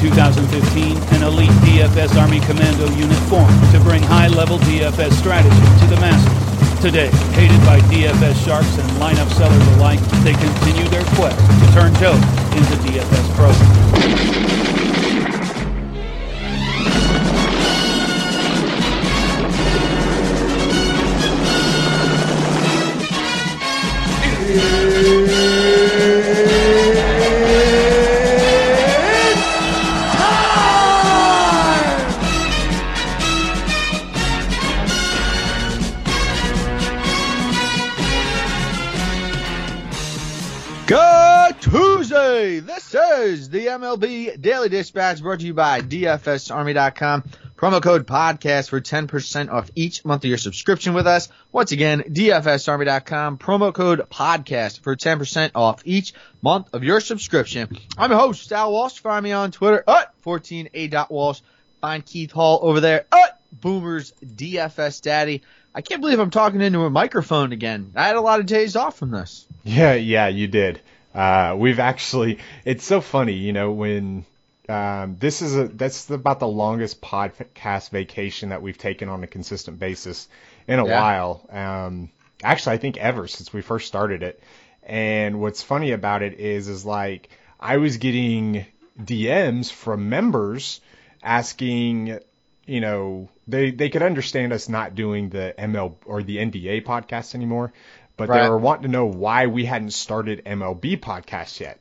2015, an elite DFS Army Commando unit formed to bring high-level DFS strategy to the masses. Today, hated by DFS sharks and lineup sellers alike, they continue their quest to turn Joe into DFS pros. Good Tuesday! This is the MLB Daily Dispatch brought to you by DFSArmy.com. Promo code podcast for 10% off each month of your subscription with us. Once again, DFSArmy.com. Promo code podcast for 10% off each month of your subscription. I'm your host, Al Walsh. Find me on Twitter at 14a.walsh. Find Keith Hall over there at Boomer's DFS Daddy. I can't believe I'm talking into a microphone again. I had a lot of days off from this. Yeah, you did. It's so funny, when that's about the longest podcast vacation that we've taken on a consistent basis in a while. Actually, I think ever since we first started it. And what's funny about it is like I was getting DMs from members asking, they could understand us not doing the ML or the NDA podcast anymore. But They were wanting to know why we hadn't started MLB podcasts yet.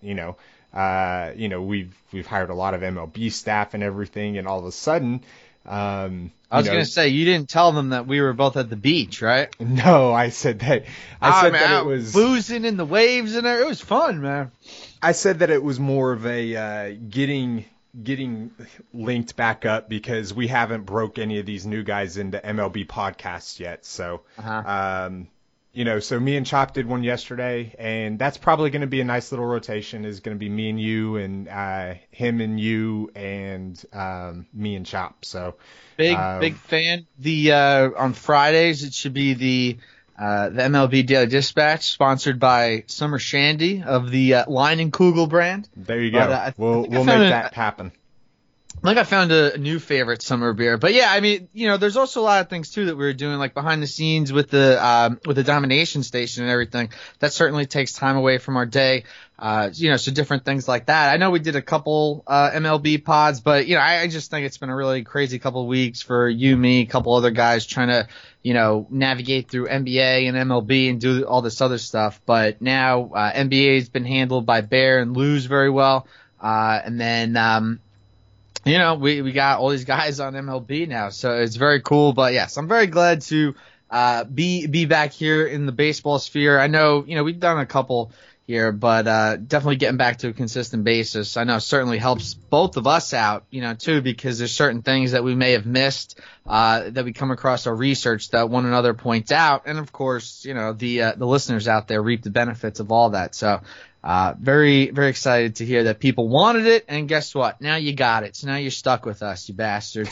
We've hired a lot of MLB staff and everything, and all of a sudden, I was going to say, you didn't tell them that we were both at the beach, right? No, I said that. That it was boozing in the waves and it was fun, man. I said that it was more of a getting linked back up because we haven't broke any of these new guys into MLB podcasts yet. So, so me and Chop did one yesterday, and that's probably going to be a nice little rotation. Is going to be me and you, and him and you, and me and Chop. So big fan. The on Fridays it should be the MLB Daily Dispatch, sponsored by Summer Shandy of the Leinenkugel brand. There you go. We'll make that happen. I found a new favorite summer beer. But yeah, I mean, there's also a lot of things too that we were doing, like behind the scenes with the Domination Station and everything. That certainly takes time away from our day. So different things like that. I know we did a couple MLB pods, but I just think it's been a really crazy couple of weeks for you, me, a couple other guys trying to navigate through NBA and MLB and do all this other stuff. But now NBA has been handled by Bear and Luz very well, and then we got all these guys on MLB now, so it's very cool. But yes, I'm very glad to be back here in the baseball sphere. I know, we've done a couple here, but definitely getting back to a consistent basis, I know certainly helps both of us out, too, because there's certain things that we may have missed that we come across our research that one another points out, and of course, the listeners out there reap the benefits of all that. So very, very excited to hear that people wanted it, and guess what? Now you got it. So now you're stuck with us, you bastards.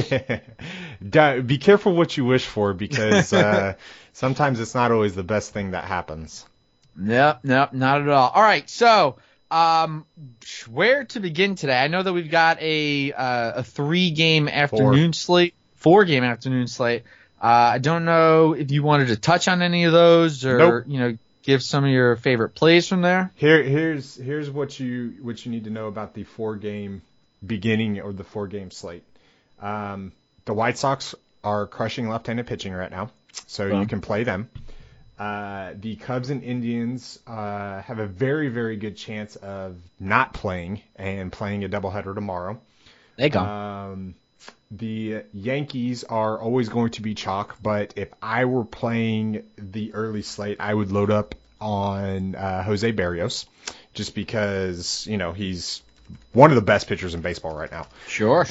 Be careful what you wish for, because sometimes it's not always the best thing that happens. Nope, not at all. All right, so where to begin today? I know that we've got a 3-game afternoon slate, 4-game afternoon slate. I don't know if you wanted to touch on any of those, or give some of your favorite plays from there. Here's what you need to know about the 4-game beginning or the 4-game slate. The White Sox are crushing left-handed pitching right now, so you can play them. The Cubs and Indians have a very, very good chance of not playing and playing a doubleheader tomorrow. They go. The Yankees are always going to be chalk, but if I were playing the early slate, I would load up on Jose Berrios, just because he's one of the best pitchers in baseball right now. Sure.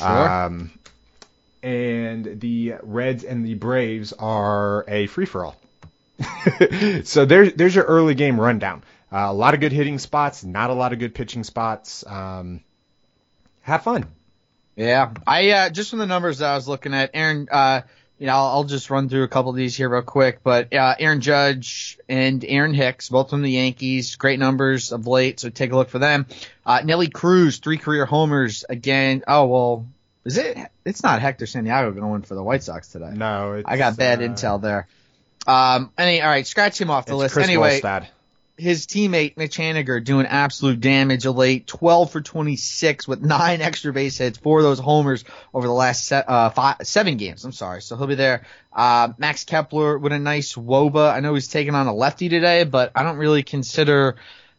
And the Reds and the Braves are a free-for-all. So there's your early game rundown. A lot of good hitting spots, not a lot of good pitching spots. Have fun. Yeah, I just from the numbers that I was looking at, Aaron, I'll just run through a couple of these here real quick. But Aaron Judge and Aaron Hicks, both from the Yankees, great numbers of late, so take a look for them. Nelly Cruz, 3 career homers again. Oh, well, is it? It's not Hector Santiago going for the White Sox today. No, I got bad intel there. All right, scratch him off the list. Chris Anyway, Wallstad. His teammate Mitch Haniger doing absolute damage of late, 12 for 26 with 9 extra base hits, 4 of those homers over the last 7 games. I'm sorry, so he'll be there. Max Kepler with a nice WOBA. I know he's taking on a lefty today, but I don't really consider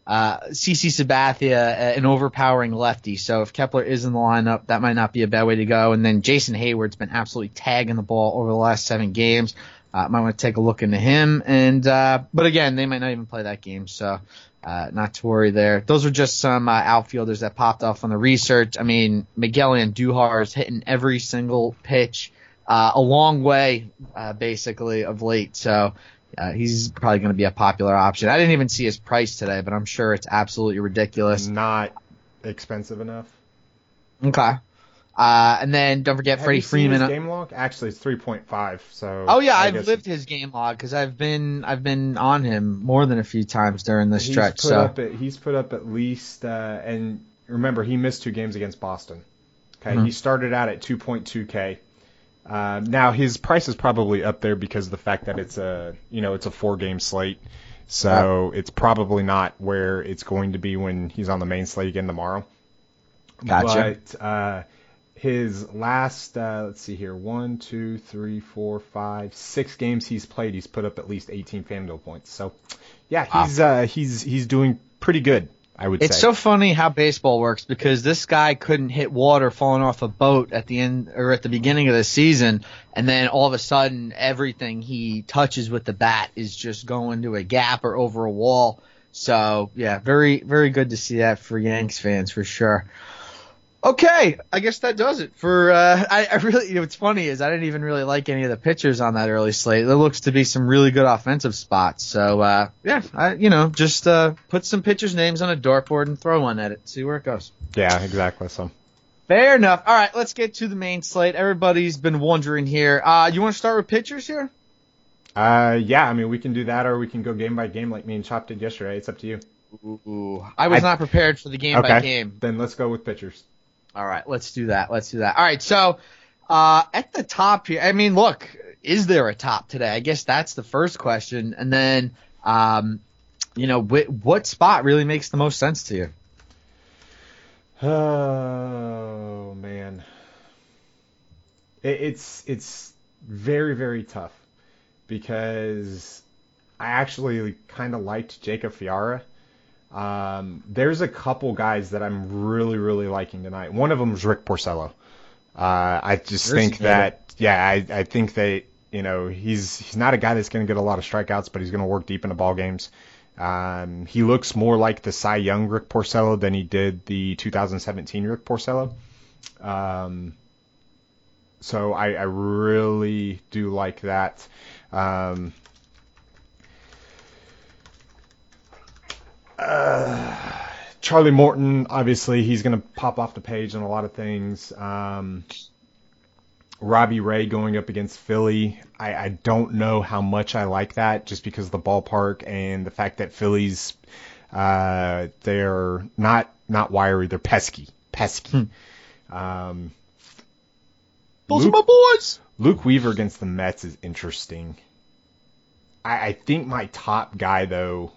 CC Sabathia an overpowering lefty. So if Kepler is in the lineup, that might not be a bad way to go. And then Jason Hayward's been absolutely tagging the ball over the last 7 games. Might want to take a look into him. But again, they might not even play that game, so not to worry there. Those are just some outfielders that popped off on the research. I mean, Miguel Andujar is hitting every single pitch a long way, basically, of late. So he's probably going to be a popular option. I didn't even see his price today, but I'm sure it's absolutely ridiculous. Not expensive enough. Okay. And then don't forget Freddie Freeman. His game log? Actually, it's 3.5. So. Oh yeah, I've lived his game log because I've been on him more than a few times during this stretch. He's put up at least, and remember he missed 2 games against Boston. Okay, Mm-hmm. He started out at 2.2K. Now his price is probably up there because of the fact that it's a 4-game slate. So it's probably not where it's going to be when he's on the main slate again tomorrow. Gotcha. But his last, let's see here, 1, 2, 3, 4, 5, 6 games he's played, he's put up at least 18 FanDuel points. So, yeah, he's doing pretty good, I would say. It's so funny how baseball works because this guy couldn't hit water falling off a boat at the end or at the beginning of the season, and then all of a sudden everything he touches with the bat is just going to a gap or over a wall. So, yeah, very, very good to see that for Yanks fans for sure. Okay, I guess that does it for. I really, what's funny is I didn't even really like any of the pitchers on that early slate. There looks to be some really good offensive spots. So just put some pitchers' names on a dartboard and throw one at it. See where it goes. Yeah, exactly. So fair enough. All right, let's get to the main slate. Everybody's been wondering here. You want to start with pitchers here? Yeah, I mean we can do that, or we can go game by game like me and Chop did yesterday. It's up to you. Ooh, I was not prepared for the game by game. Then let's go with pitchers. All right, let's do that. All right, so at the top here, I mean, look, is there a top today? I guess that's the first question. And then, what spot really makes the most sense to you? Oh, man. It's very, very tough because I actually kind of liked Jacob Fiara. There's a couple guys that I'm really, really liking tonight. One of them is Rick Porcello. I just think that, I think that, he's not a guy that's going to get a lot of strikeouts, but he's going to work deep into ball games. He looks more like the Cy Young Rick Porcello than he did the 2017 Rick Porcello. So I really do like that. Charlie Morton, obviously, he's going to pop off the page on a lot of things. Robbie Ray going up against Philly. I don't know how much I like that just because of the ballpark and the fact that Phillies, they're not wiry, they're pesky. Those are my boys! Luke Weaver against the Mets is interesting. I think my top guy, though,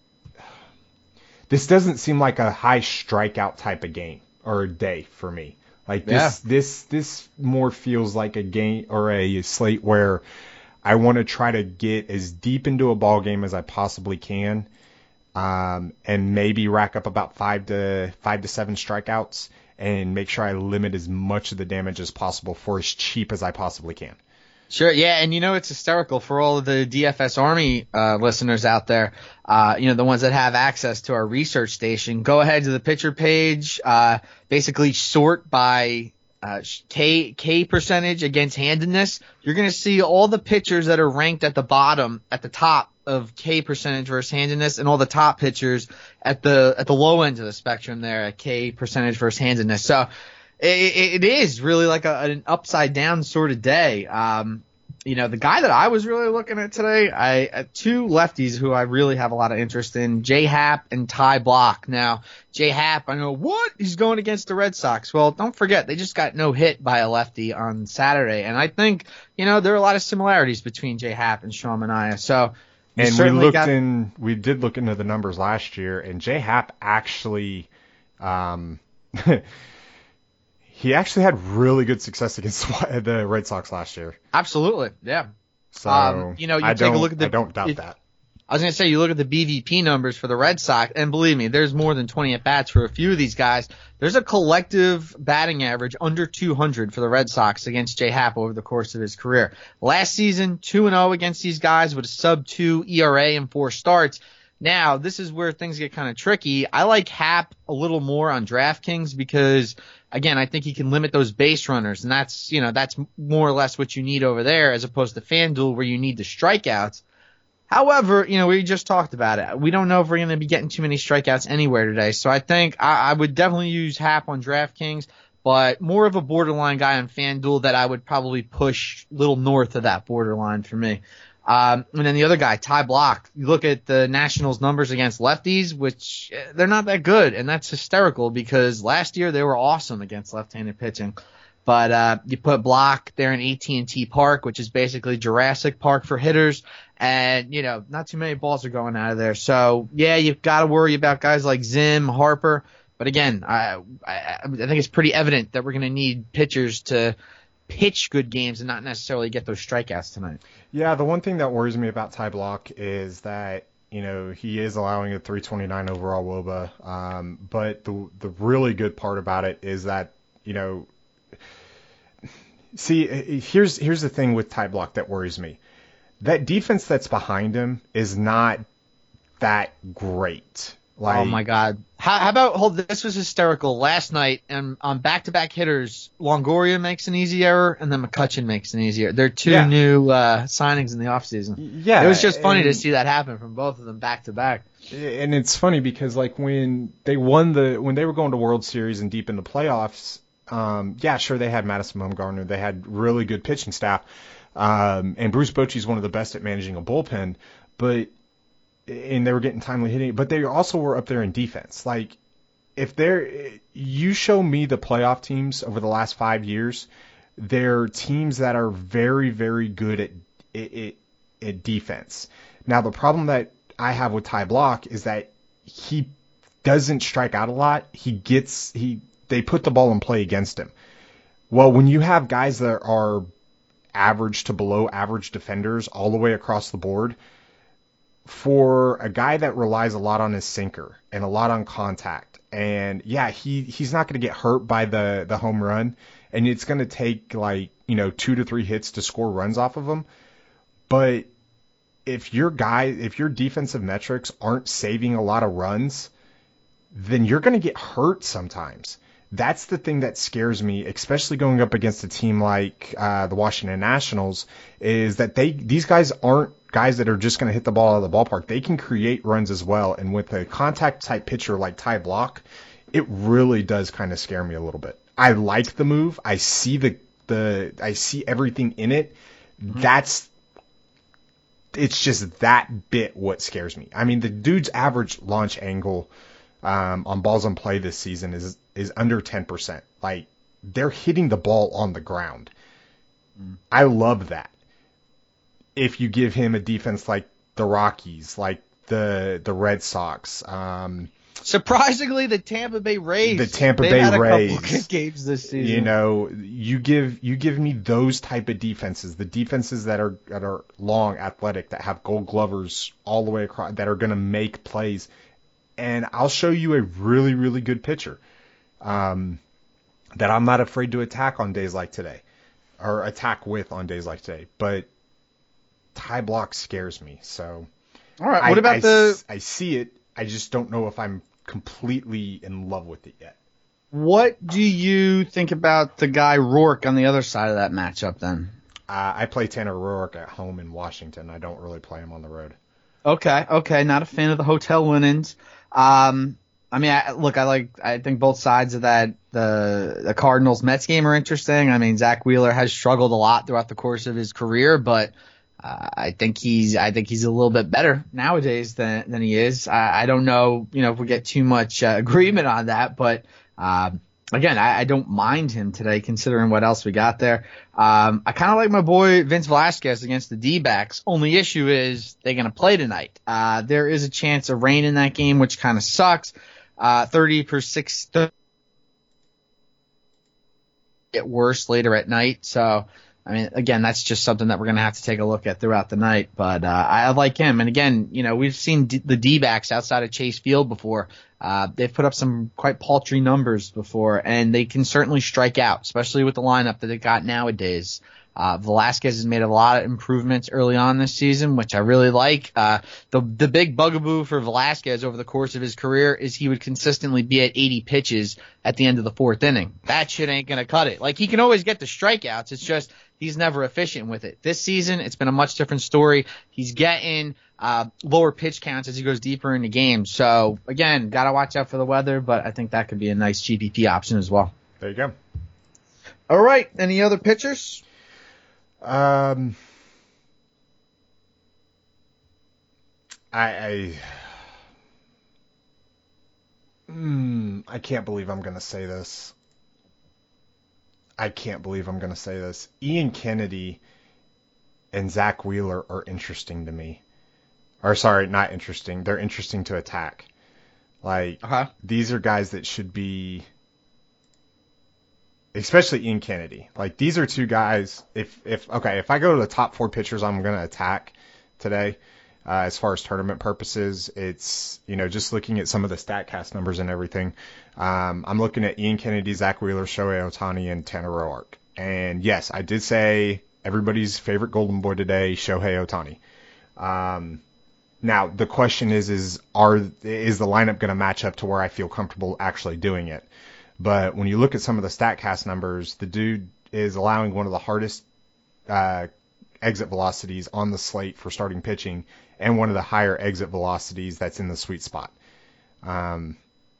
this doesn't seem like a high strikeout type of game or a day for me. Like this more feels like a game or a slate where I want to try to get as deep into a ball game as I possibly can, and maybe rack up about 5 to 7 strikeouts and make sure I limit as much of the damage as possible for as cheap as I possibly can. Sure, yeah, and it's hysterical for all of the DFS Army listeners out there, the ones that have access to our research station. Go ahead to the pitcher page, basically sort by K percentage against handedness. You're going to see all the pitchers that are ranked at the top of K percentage versus handedness, and all the top pitchers at the low end of the spectrum there at K percentage versus handedness. So it is really like an upside down sort of day. The guy that I was really looking at today, two lefties who I really have a lot of interest in, J Happ and Ty Blach. Now, J Happ, I know, what? He's going against the Red Sox. Well, don't forget, they just got no hit by a lefty on Saturday. And I think, there are a lot of similarities between J Happ and Sean Manaea. So, and we did look into the numbers last year, and J Happ actually, he actually had really good success against the Red Sox last year. Absolutely, yeah. So I don't doubt that. I was going to say, you look at the BVP numbers for the Red Sox, and believe me, there's more than 20 at-bats for a few of these guys. There's a collective batting average under 200 for the Red Sox against J Happ over the course of his career. Last season, 2-0 against these guys with a sub-2 ERA and 4 starts. Now, this is where things get kind of tricky. I like Happ a little more on DraftKings because, again, I think he can limit those base runners, and that's more or less what you need over there as opposed to FanDuel where you need the strikeouts. However, we just talked about it. We don't know if we're going to be getting too many strikeouts anywhere today, so I think I would definitely use Happ on DraftKings, but more of a borderline guy on FanDuel that I would probably push a little north of that borderline for me. And then the other guy, Ty Blach, you look at the Nationals' numbers against lefties, which they're not that good, and that's hysterical because last year they were awesome against left-handed pitching. But you put Blach there in AT&T Park, which is basically Jurassic Park for hitters, and, not too many balls are going out of there. So, yeah, you've got to worry about guys like Zim, Harper. But, again, I think it's pretty evident that we're going to need pitchers to pitch good games and not necessarily get those strikeouts tonight. Yeah, the one thing that worries me about Ty Blach is that, he is allowing a 329 overall WOBA. But the really good part about it is that, see, here's the thing with Ty Blach that worries me. That defense that's behind him is not that great. Oh my God! How about this was hysterical last night, and on back-to-back hitters, Longoria makes an easy error, and then McCutchen makes an easy error. They're two new signings in the offseason. Yeah, it was just funny to see that happen from both of them back-to-back. And it's funny because when they were going to World Series and deep in the playoffs, sure they had Madison Bumgarner, they had really good pitching staff, and Bruce Bochy's one of the best at managing a bullpen, and they were getting timely hitting, but they also were up there in defense. Like, you show me the playoff teams over the last 5 years, they're teams that are very, very good at defense. Now, the problem that I have with Ty Blach is that he doesn't strike out a lot. They put the ball in play against him. Well, when you have guys that are average to below average defenders all the way across the board, for a guy that relies a lot on his sinker and a lot on contact, and he's not going to get hurt by the home run, and it's going to take 2 to 3 hits to score runs off of him. But if your defensive metrics aren't saving a lot of runs, then you're going to get hurt sometimes. That's the thing that scares me, especially going up against a team like the Washington Nationals, is that these guys aren't guys that are just going to hit the ball out of the ballpark. They can create runs as well. And with a contact-type pitcher like Ty Blach, it really does kind of scare me a little bit. I like the move. I see I see everything in it. Mm-hmm. It's just that bit what scares me. I mean, the dude's average launch angle on balls in play this season is under 10%. Like, they're hitting the ball on the ground. I love that. If you give him a defense like the Rockies, like the Red Sox, surprisingly, the Tampa Bay Rays. The Tampa Bay Rays. Couple good games this season. You give me those type of defenses, the defenses that are long, athletic, that have Gold Glovers all the way across, that are going to make plays, and I'll show you a really, really good pitcher that I'm not afraid to attack on days like today, or attack with on days like today. But Ty Blach scares me. So, all right. What about I see it. I just don't know if I'm completely in love with it yet. What do you think about the guy Rourke on the other side of that matchup then? I play Tanner Rourke at home in Washington. I don't really play him on the road. Okay. Not a fan of the hotel linens. I mean, I think both sides of that, the Cardinals Mets game are interesting. I mean, Zach Wheeler has struggled a lot throughout the course of his career, but I think he's a little bit better nowadays than he is. I don't know, if we get too much agreement on that, but again, I don't mind him today considering what else we got there. I kind of like my boy Vince Velasquez against the D-backs. Only issue is they're going to play tonight. There is a chance of rain in that game, which kind of sucks. 30% get worse later at night. So, I mean, again, that's just something that we're going to have to take a look at throughout the night. But I like him. And again, we've seen the D-backs outside of Chase Field before. They've put up some quite paltry numbers before, and they can certainly strike out, especially with the lineup that they got nowadays. Velasquez has made a lot of improvements early on this season, which I really like. The big bugaboo for Velasquez over the course of his career is he would consistently be at 80 pitches at the end of the fourth inning. That shit ain't going to cut it. Like, he can always get the strikeouts. It's just he's never efficient with it. This season, it's been a much different story. He's getting lower pitch counts as he goes deeper into games. So, again, got to watch out for the weather, but I think that could be a nice GPP option as well. There you go. All right. Any other pitchers? I can't believe I'm going to say this. Ian Kennedy and Zach Wheeler are interesting to me. Or sorry, not interesting. They're interesting to attack. Like, These are guys that should be, especially Ian Kennedy. Like, these are two guys, if I go to the top 4 pitchers I'm going to attack today, as far as tournament purposes, it's, just looking at some of the StatCast numbers and everything. I'm looking at Ian Kennedy, Zach Wheeler, Shohei Ohtani, and Tanner Roark. And yes, I did say everybody's favorite golden boy today, Shohei Ohtani. Now the question is the lineup going to match up to where I feel comfortable actually doing it? But when you look at some of the StatCast numbers, the dude is allowing one of the hardest exit velocities on the slate for starting pitching, and one of the higher exit velocities that's in the sweet spot. And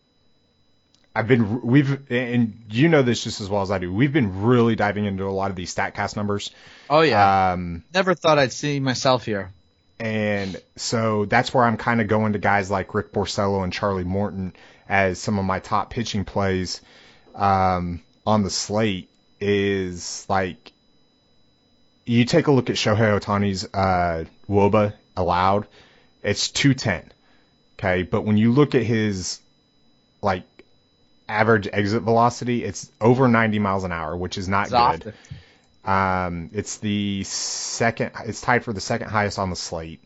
you know this just as well as I do. We've been really diving into a lot of these StatCast numbers. Oh yeah. Never thought I'd see myself here. And so that's where I'm kind of going to guys like Rick Porcello and Charlie Morton as some of my top pitching plays on the slate. Is like, you take a look at Shohei Ohtani's WOBA allowed, it's 210. Okay, but when you look at his like average exit velocity, it's over 90 miles an hour, which is not good. It's tied for the second highest on the slate.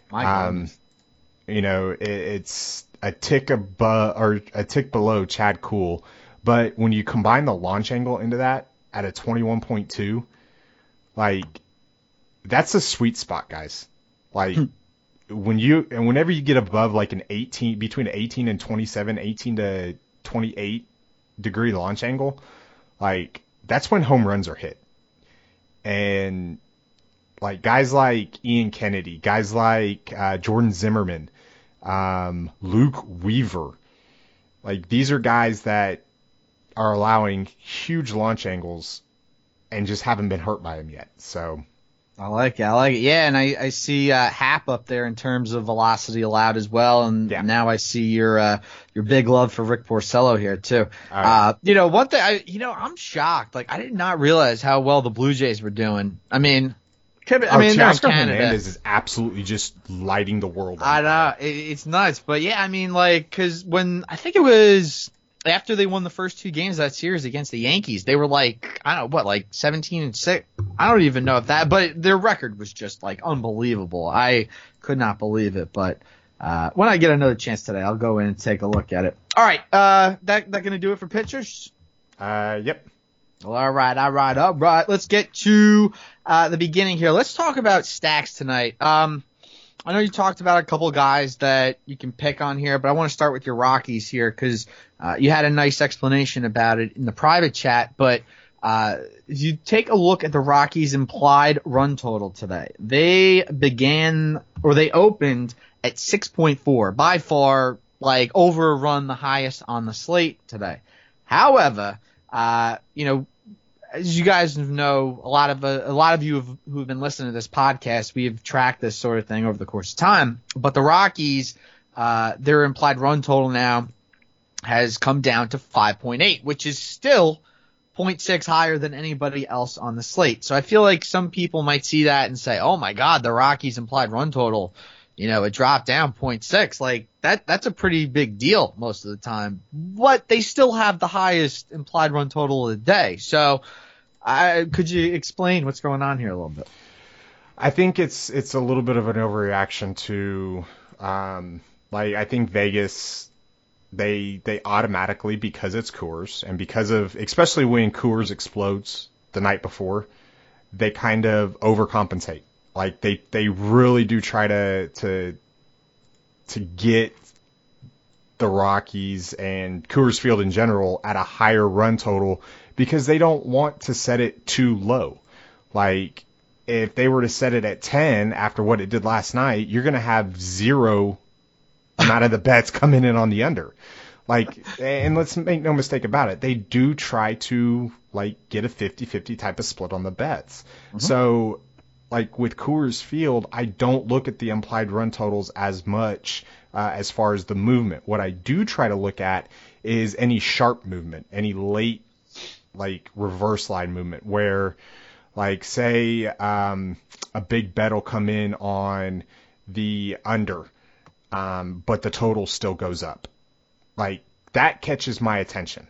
It's a tick below Chad Kuhl, but when you combine the launch angle into that at a 21.2, like, that's a sweet spot, guys. Like, whenever you get above like between 18 and 27, 18 to 28 degree launch angle, like, that's when home runs are hit. And like guys like Ian Kennedy, guys like Jordan Zimmerman, Luke Weaver, like, these are guys that are allowing huge launch angles and just haven't been hurt by them yet. So I like it. Yeah, and I see Hap up there in terms of velocity allowed as well, and now I see your big love for Rick Porcello here too. Right. One thing I'm shocked. Like, I did not realize how well the Blue Jays were doing. Teoscar Hernandez is absolutely just lighting the world. I know, it's nuts. But yeah, because when I think it was after they won the first 2 games of that series against the Yankees, they were like, 17-6. I don't even know if that, but their record was just like unbelievable. I could not believe it. But when I get another chance today, I'll go in and take a look at it. All right, that gonna do it for pitchers? Yep. All right. Let's get to the beginning here. Let's talk about stacks tonight. I know you talked about a couple guys that you can pick on here, but I want to start with your Rockies here because you had a nice explanation about it in the private chat. But if you take a look at the Rockies' implied run total today, they opened at 6.4, by far like overrun the highest on the slate today. However, you know, as you guys know, a lot of you who have been listening to this podcast, we have tracked this sort of thing over the course of time. But the Rockies, their implied run total now has come down to 5.8, which is still 0.6 higher than anybody else on the slate. So I feel like some people might see that and say, "Oh my God, the Rockies implied run total, you know, it dropped down 0.6. Like that's a pretty big deal most of the time." But they still have the highest implied run total of the day. So could you explain what's going on here a little bit? I think it's a little bit of an overreaction to like I think Vegas, they automatically, because it's Coors and because of, especially when Coors explodes the night before, they kind of overcompensate. Like they really do try to get the Rockies and Coors Field in general at a higher run total because they don't want to set it too low. Like if they were to set it at 10 after what it did last night, you're going to have zero amount of the bets coming in on the under. Like, and let's make no mistake about it, they do try to like get a 50-50 type of split on the bets. Mm-hmm. So like with Coors Field, I don't look at the implied run totals as much as far as the movement. What I do try to look at is any sharp movement, any late like reverse line movement where like say a big bet will come in on the under, but the total still goes up. Like that catches my attention.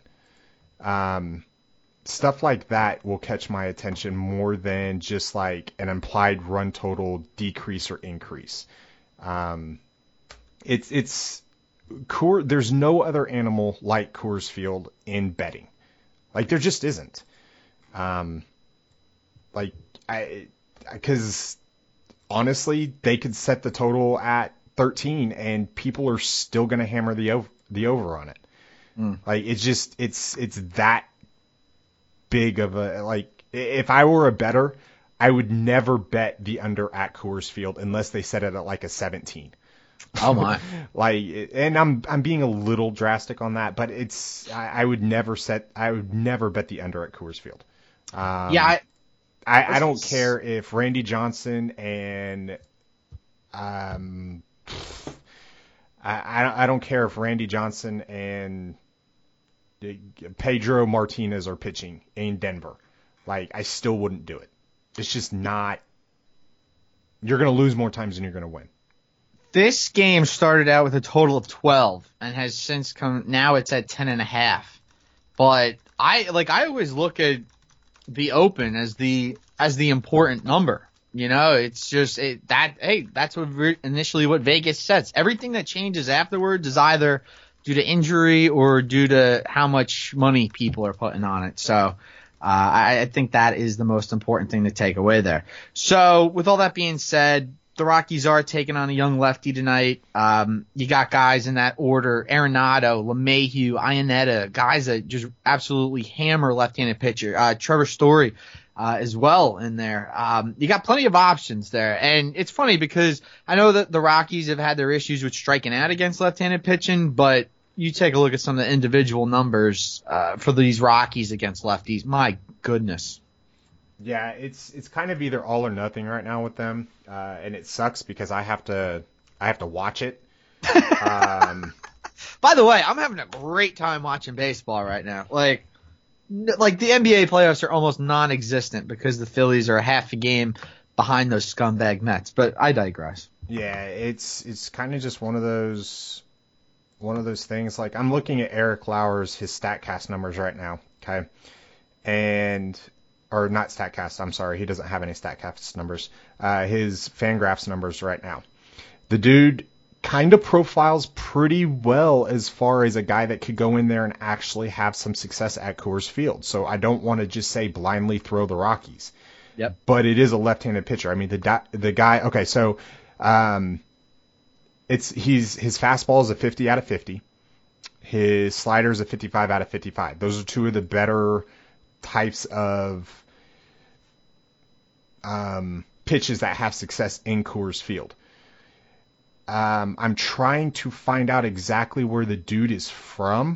Stuff like that will catch my attention more than just like an implied run total decrease or increase. It's Coors. There's no other animal like Coors Field in betting. Like there just isn't. Because honestly, they could set the total at 13 and people are still going to hammer the over on it. Like it's that big of a, like if I were a bettor, I would never bet the under at Coors Field unless they set it at like a 17. Oh my! Like, and I'm being a little drastic on that, but I would never bet the under at Coors Field. I don't care if Randy Johnson and I don't care if Randy Johnson and Pedro Martinez are pitching in Denver. Like, I still wouldn't do it. It's just not. You're going to lose more times than you're going to win. This game started out with a total of 12 and has since come. Now it's at 10.5. But I always look at the open as the important number. You know, it's just that's initially what Vegas sets. Everything that changes afterwards is either due to injury or due to how much money people are putting on it. So I think that is the most important thing to take away there. So with all that being said, the Rockies are taking on a young lefty tonight. You got guys in that order: Arenado, LeMahieu, Iannetta, guys that just absolutely hammer left-handed pitcher. Trevor Story as well in there. You got plenty of options there. And it's funny because I know that the Rockies have had their issues with striking out against left-handed pitching, but you take a look at some of the individual numbers for these Rockies against lefties. My goodness. Yeah, it's kind of either all or nothing right now with them, and it sucks because I have to watch it. By the way, I'm having a great time watching baseball right now. Like the NBA playoffs are almost non-existent because the Phillies are a half a game behind those scumbag Mets. But I digress. Yeah, it's kind of just one of those things. Like I'm looking at Eric Lauer's his StatCast numbers right now. Okay, or not StatCast, I'm sorry. He doesn't have any StatCast numbers. His Fangraphs numbers right now. The dude kind of profiles pretty well as far as a guy that could go in there and actually have some success at Coors Field. So I don't want to just say blindly throw the Rockies. Yep. But it is a left-handed pitcher. I mean, the guy. Okay, so his fastball is a 50 out of 50. His slider is a 55 out of 55. Those are two of the better types of pitches that have success in Coors Field. I'm trying to find out exactly where the dude is from,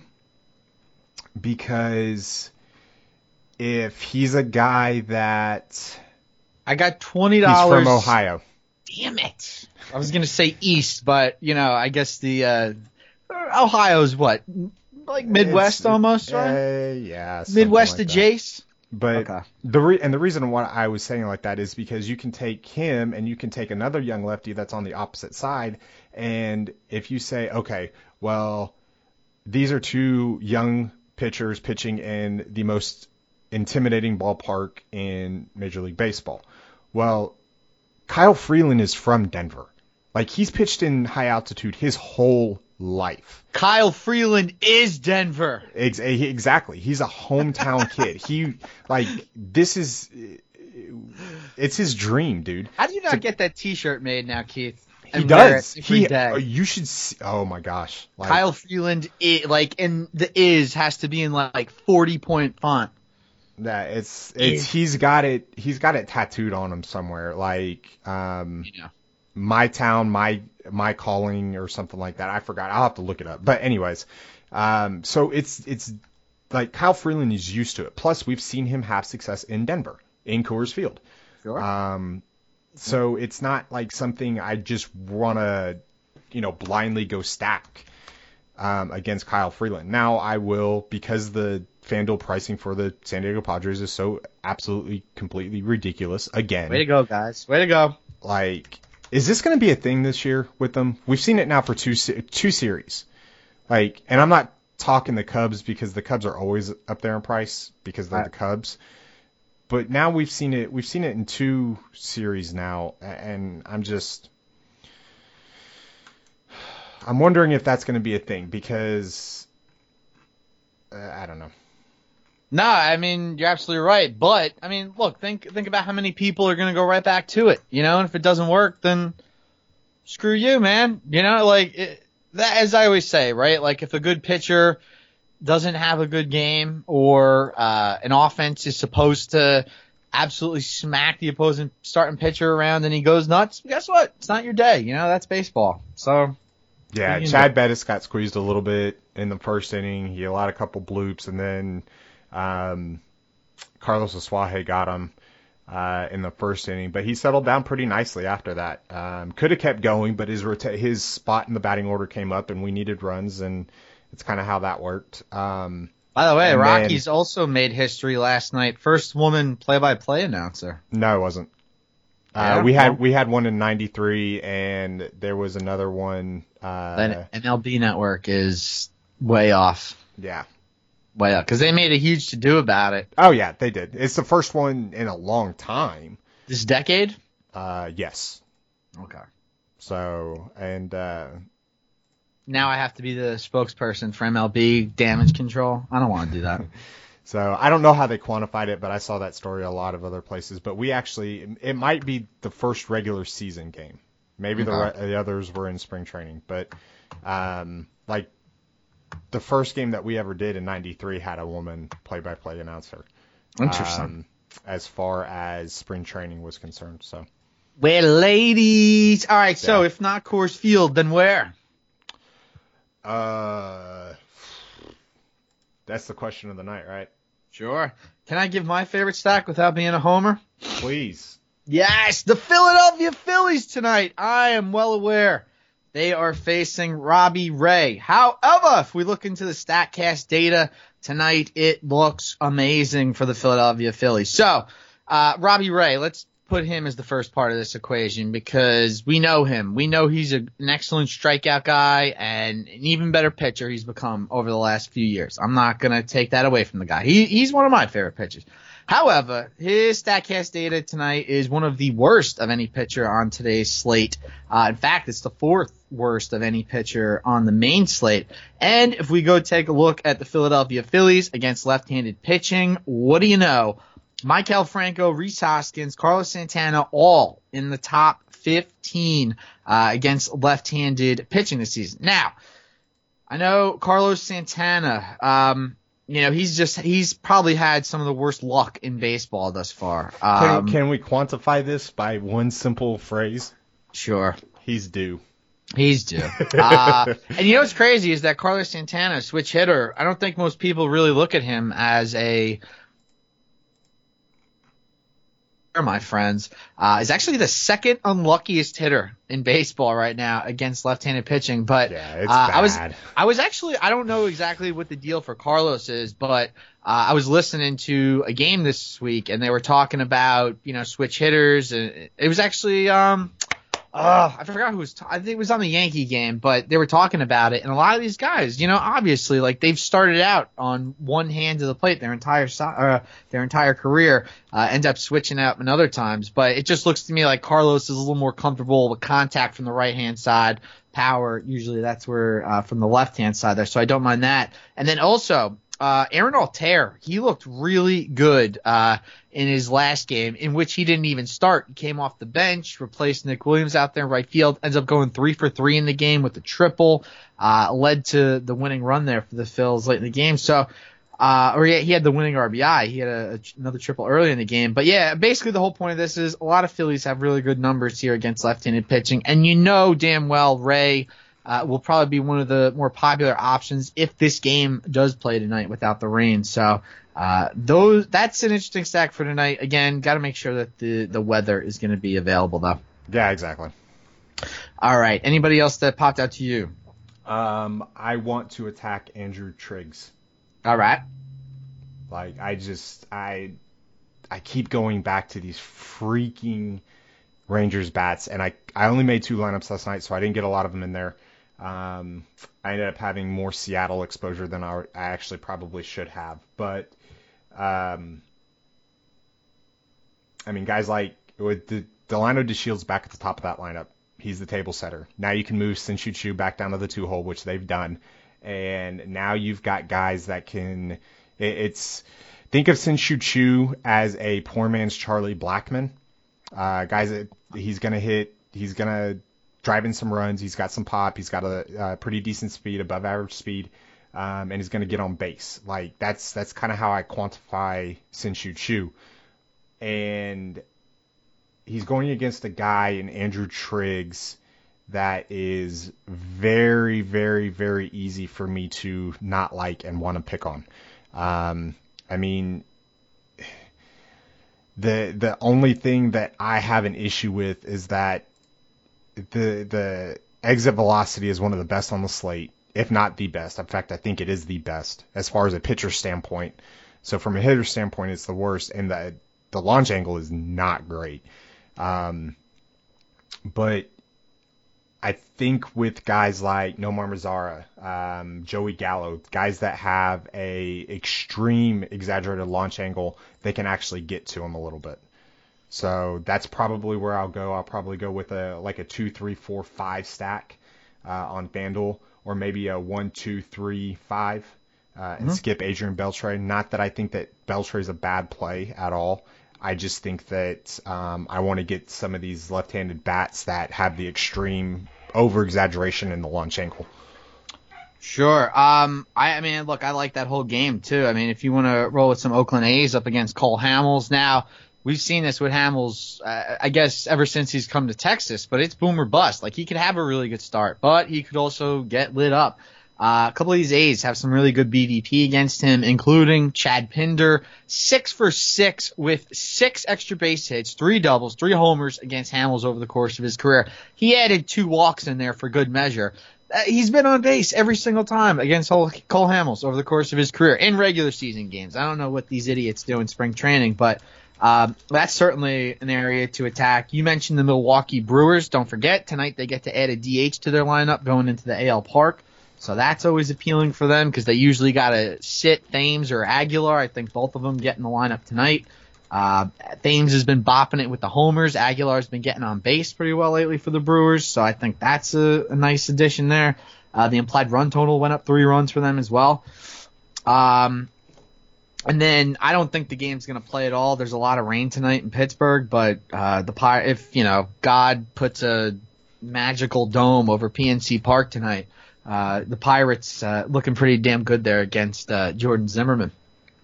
because if he's a guy that I got $20. he's from Ohio. Damn it! I was gonna say East, but I guess the Ohio's what, like Midwest almost, right? Yeah, Midwest like adjacent. But okay. the reason why I was saying like that is because you can take him and you can take another young lefty that's on the opposite side, and if you say, okay, well, these are two young pitchers pitching in the most intimidating ballpark in Major League Baseball. Well, Kyle Freeland is from Denver. Like, he's pitched in high altitude his whole life. Kyle Freeland is Denver. Exactly. He's a hometown kid. It's his dream, dude. How do you not get that T-shirt made now, Keith? He does. You should see, oh my gosh. Like, Kyle Freeland, and the has to be in like 40-point font. That he's got it tattooed on him somewhere, like my town, my calling, or something like that. I forgot. I'll have to look it up. But anyways, so it's like Kyle Freeland is used to it. Plus, we've seen him have success in Denver, in Coors Field. Sure. So it's not like something I just want to, blindly go stack against Kyle Freeland. Now I will, because the FanDuel pricing for the San Diego Padres is so absolutely, completely ridiculous. Again. Way to go, guys. Way to go. Like, is this going to be a thing this year with them? We've seen it now for two series. Like, and I'm not talking the Cubs, because the Cubs are always up there in price because they're the Cubs. But now we've seen it in two series now, and I'm wondering if that's going to be a thing, because I don't know. No, I mean, you're absolutely right. But, I mean, look, think about how many people are going to go right back to it, and if it doesn't work, then screw you, man. As I always say, right? Like, if a good pitcher doesn't have a good game, or an offense is supposed to absolutely smack the opposing starting pitcher around and he goes nuts, guess what? It's not your day. That's baseball. So, yeah, Chad Bettis got squeezed a little bit in the first inning. He allowed a couple bloops, and then Carlos Asuaje got him in the first inning, but he settled down pretty nicely after that. Could have kept going, but his spot in the batting order came up, and we needed runs, and it's kind of how that worked. By the way, Rockies also made history last night. First woman play-by-play announcer. No, it wasn't. We had one in '93, and there was another one. The MLB Network is way off. Yeah. Way off, because they made a huge to-do about it. Oh, yeah, they did. It's the first one in a long time. This decade? Yes. Okay. So, and now I have to be the spokesperson for MLB damage control. I don't want to do that. So I don't know how they quantified it, but I saw that story a lot of other places. But it might be the first regular season game. Maybe the others were in spring training. But like the first game that we ever did in '93 had a woman play-by-play announcer. Interesting. As far as spring training was concerned. So. Well, ladies. All right. Yeah. So if not Coors Field, then where? That's the question of the night, right? Sure. Can I give my favorite stack without being a homer? Please. Yes, the Philadelphia Phillies tonight. I am well aware they are facing Robbie Ray. However, if we look into the StatCast data tonight, it looks amazing for the Philadelphia Phillies. So, Robbie Ray, let's put him as the first part of this equation, because we know him. We know he's an excellent strikeout guy and an even better pitcher he's become over the last few years. I'm not going to take that away from the guy. He's one of my favorite pitchers. However, his StatCast data tonight is one of the worst of any pitcher on today's slate. In fact, it's the fourth worst of any pitcher on the main slate. And if we go take a look at the Philadelphia Phillies against left-handed pitching, what do you know? Maikel Franco, Rhys Hoskins, Carlos Santana, all in the top 15 against left-handed pitching this season. Now, I know Carlos Santana, he's probably had some of the worst luck in baseball thus far. Can we quantify this by one simple phrase? Sure. He's due. He's due. And you know what's crazy is that Carlos Santana, switch hitter, I don't think most people really look at him as a my friends, is actually the second unluckiest hitter in baseball right now against left-handed pitching. But yeah, it's bad. I was actually, I don't know exactly what the deal for Carlos is, but I was listening to a game this week and they were talking about, switch hitters, and it was actually I forgot who was. I think it was on the Yankee game, but they were talking about it. And a lot of these guys, obviously, like they've started out on one hand of the plate their entire career, end up switching out in other times. But it just looks to me like Carlos is a little more comfortable with contact from the right hand side, power. Usually that's where from the left hand side there. So I don't mind that. And then also Aaron Altair, he looked really good in his last game, in which he didn't even start. He came off the bench, replaced Nick Williams out there in right field, ends up going 3 for 3 in the game with a triple, led to the winning run there for the Phils late in the game. So, he had the winning RBI. He had another triple early in the game. But yeah, basically the whole point of this is a lot of Phillies have really good numbers here against left-handed pitching, and damn well Ray will probably be one of the more popular options if this game does play tonight without the rain. So that's an interesting stack for tonight. Again, got to make sure that the weather is going to be available though. Yeah, exactly. All right. Anybody else that popped out to you? I want to attack Andrew Triggs. All right. Like I keep going back to these freaking Rangers bats, and I only made 2 lineups last night, so I didn't get a lot of them in there. I ended up having more Seattle exposure than I actually probably should have. But, guys like with Delino DeShields back at the top of that lineup, he's the table setter. Now you can move Shin-Soo Choo back down to the 2 hole, which they've done. And now you've got guys that can think of Shin-Soo Choo as a poor man's Charlie Blackmon. Guys that he's going to drive in some runs. He's got some pop. He's got a pretty decent speed, above average speed, and he's going to get on base. Like that's kind of how I quantify Shin-Soo Choo. And he's going against a guy in Andrew Triggs that is very, very, very easy for me to not like and want to pick on. The only thing that I have an issue with is that the exit velocity is one of the best on the slate, if not the best. In fact, I think it is the best as far as a pitcher standpoint. So from a hitter standpoint, it's the worst, and the launch angle is not great. But I think with guys like Nomar Mazara, Joey Gallo, guys that have a extreme exaggerated launch angle, they can actually get to him a little bit. So that's probably where I'll go. I'll probably go with a 2, 3, 4, 5 stack on FanDuel, or maybe a 1, 2, 3, 5 and skip Adrian Beltre. Not that I think that Beltre is a bad play at all. I just think that I want to get some of these left-handed bats that have the extreme over-exaggeration in the launch angle. Sure. Look, I like that whole game too. If you want to roll with some Oakland A's up against Cole Hamels, now we've seen this with Hamels, I guess ever since he's come to Texas, but it's boom or bust. Like he could have a really good start, but he could also get lit up. A couple of these A's have some really good BDP against him, including Chad Pinder, 6 for 6 with 6 extra base hits, 3 doubles, 3 homers against Hamels over the course of his career. He added 2 walks in there for good measure. He's been on base every single time against Cole Hamels over the course of his career in regular season games. I don't know what these idiots do in spring training, but that's certainly an area to attack. You mentioned the Milwaukee Brewers. Don't forget, tonight they get to add a DH to their lineup going into the AL Park. So that's always appealing for them because they usually got to sit Thames or Aguilar. I think both of them get in the lineup tonight. Thames has been bopping it with the homers. Aguilar's been getting on base pretty well lately for the Brewers, so I think that's a nice addition there. The implied run total went up 3 runs for them as well. And then I don't think the game's going to play at all. There's a lot of rain tonight in Pittsburgh, but if God puts a magical dome over PNC Park tonight, the Pirates looking pretty damn good there against Jordan Zimmerman.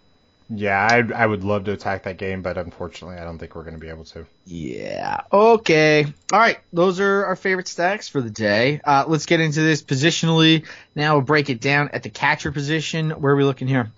Yeah, I would love to attack that game, but unfortunately, I don't think we're going to be able to. Yeah. Okay. All right. Those are our favorite stacks for the day. Let's get into this positionally. Now we'll break it down at the catcher position. Where are we looking here?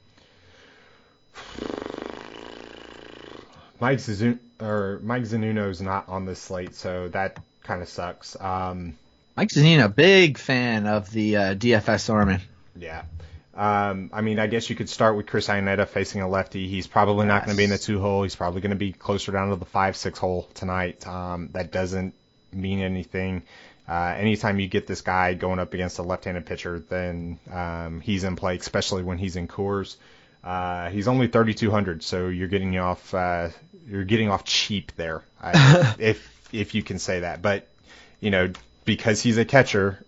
Mike Zunino's not on this slate, so that kind of sucks. Mike Zunino, big fan of the DFS Army. Yeah. I mean, I guess you could start with Chris Iannetta facing a lefty. He's probably not going to be in the 2-hole. He's probably going to be closer down to the 5-6 hole tonight. That doesn't mean anything. Anytime you get this guy going up against a left-handed pitcher, then he's in play, especially when he's in Coors. He's only 3,200, so you're getting off cheap there, if you can say that. But because he's a catcher,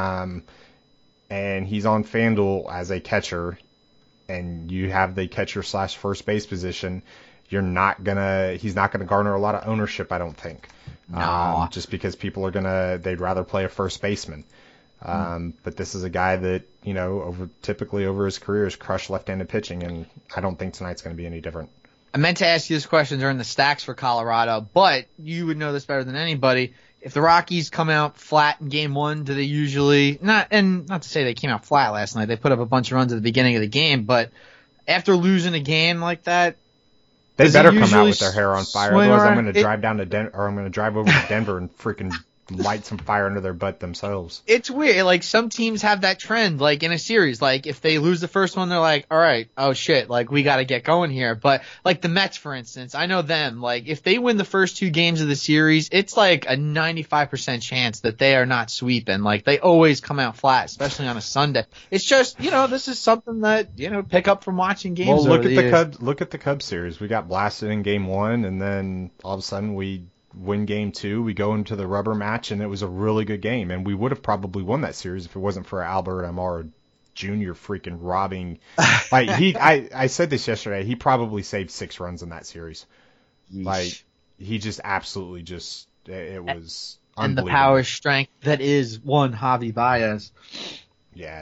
and he's on FanDuel as a catcher, and you have the catcher / first base position, he's not gonna garner a lot of ownership, I don't think. No. Just because people they'd rather play a first baseman. But this is a guy that, typically over his career has crushed left-handed pitching, and I don't think tonight's going to be any different. I meant to ask you this question during the stacks for Colorado, but you would know this better than anybody. If the Rockies come out flat in game one, do they usually not to say they came out flat last night, they put up a bunch of runs at the beginning of the game, but after losing a game like that, they better come out with their hair on fire. Otherwise, I'm going to drive over to Denver and freaking light some fire under their butt themselves. It's weird. Like, some teams have that trend, like, in a series. Like, if they lose the first one, they're like, all right, oh shit, like, we got to get going here. But, like, the Mets, for instance, I know them. Like, if they win the first 2 games of the series, it's like a 95% chance that they are not sweeping. Like, they always come out flat, especially on a Sunday. It's just, this is something that, pick up from watching games. Well, look at the Cubs series. We got blasted in game 1, and then all of a sudden we win game 2, we go into the rubber match, and it was a really good game, and we would have probably won that series if it wasn't for Albert Amaro Jr. freaking robbing. Like, I said this yesterday, he probably saved 6 runs in that series. Yeesh. Like, he just absolutely it was unbelievable. And the power strength that is one Javi Baez. Yeah,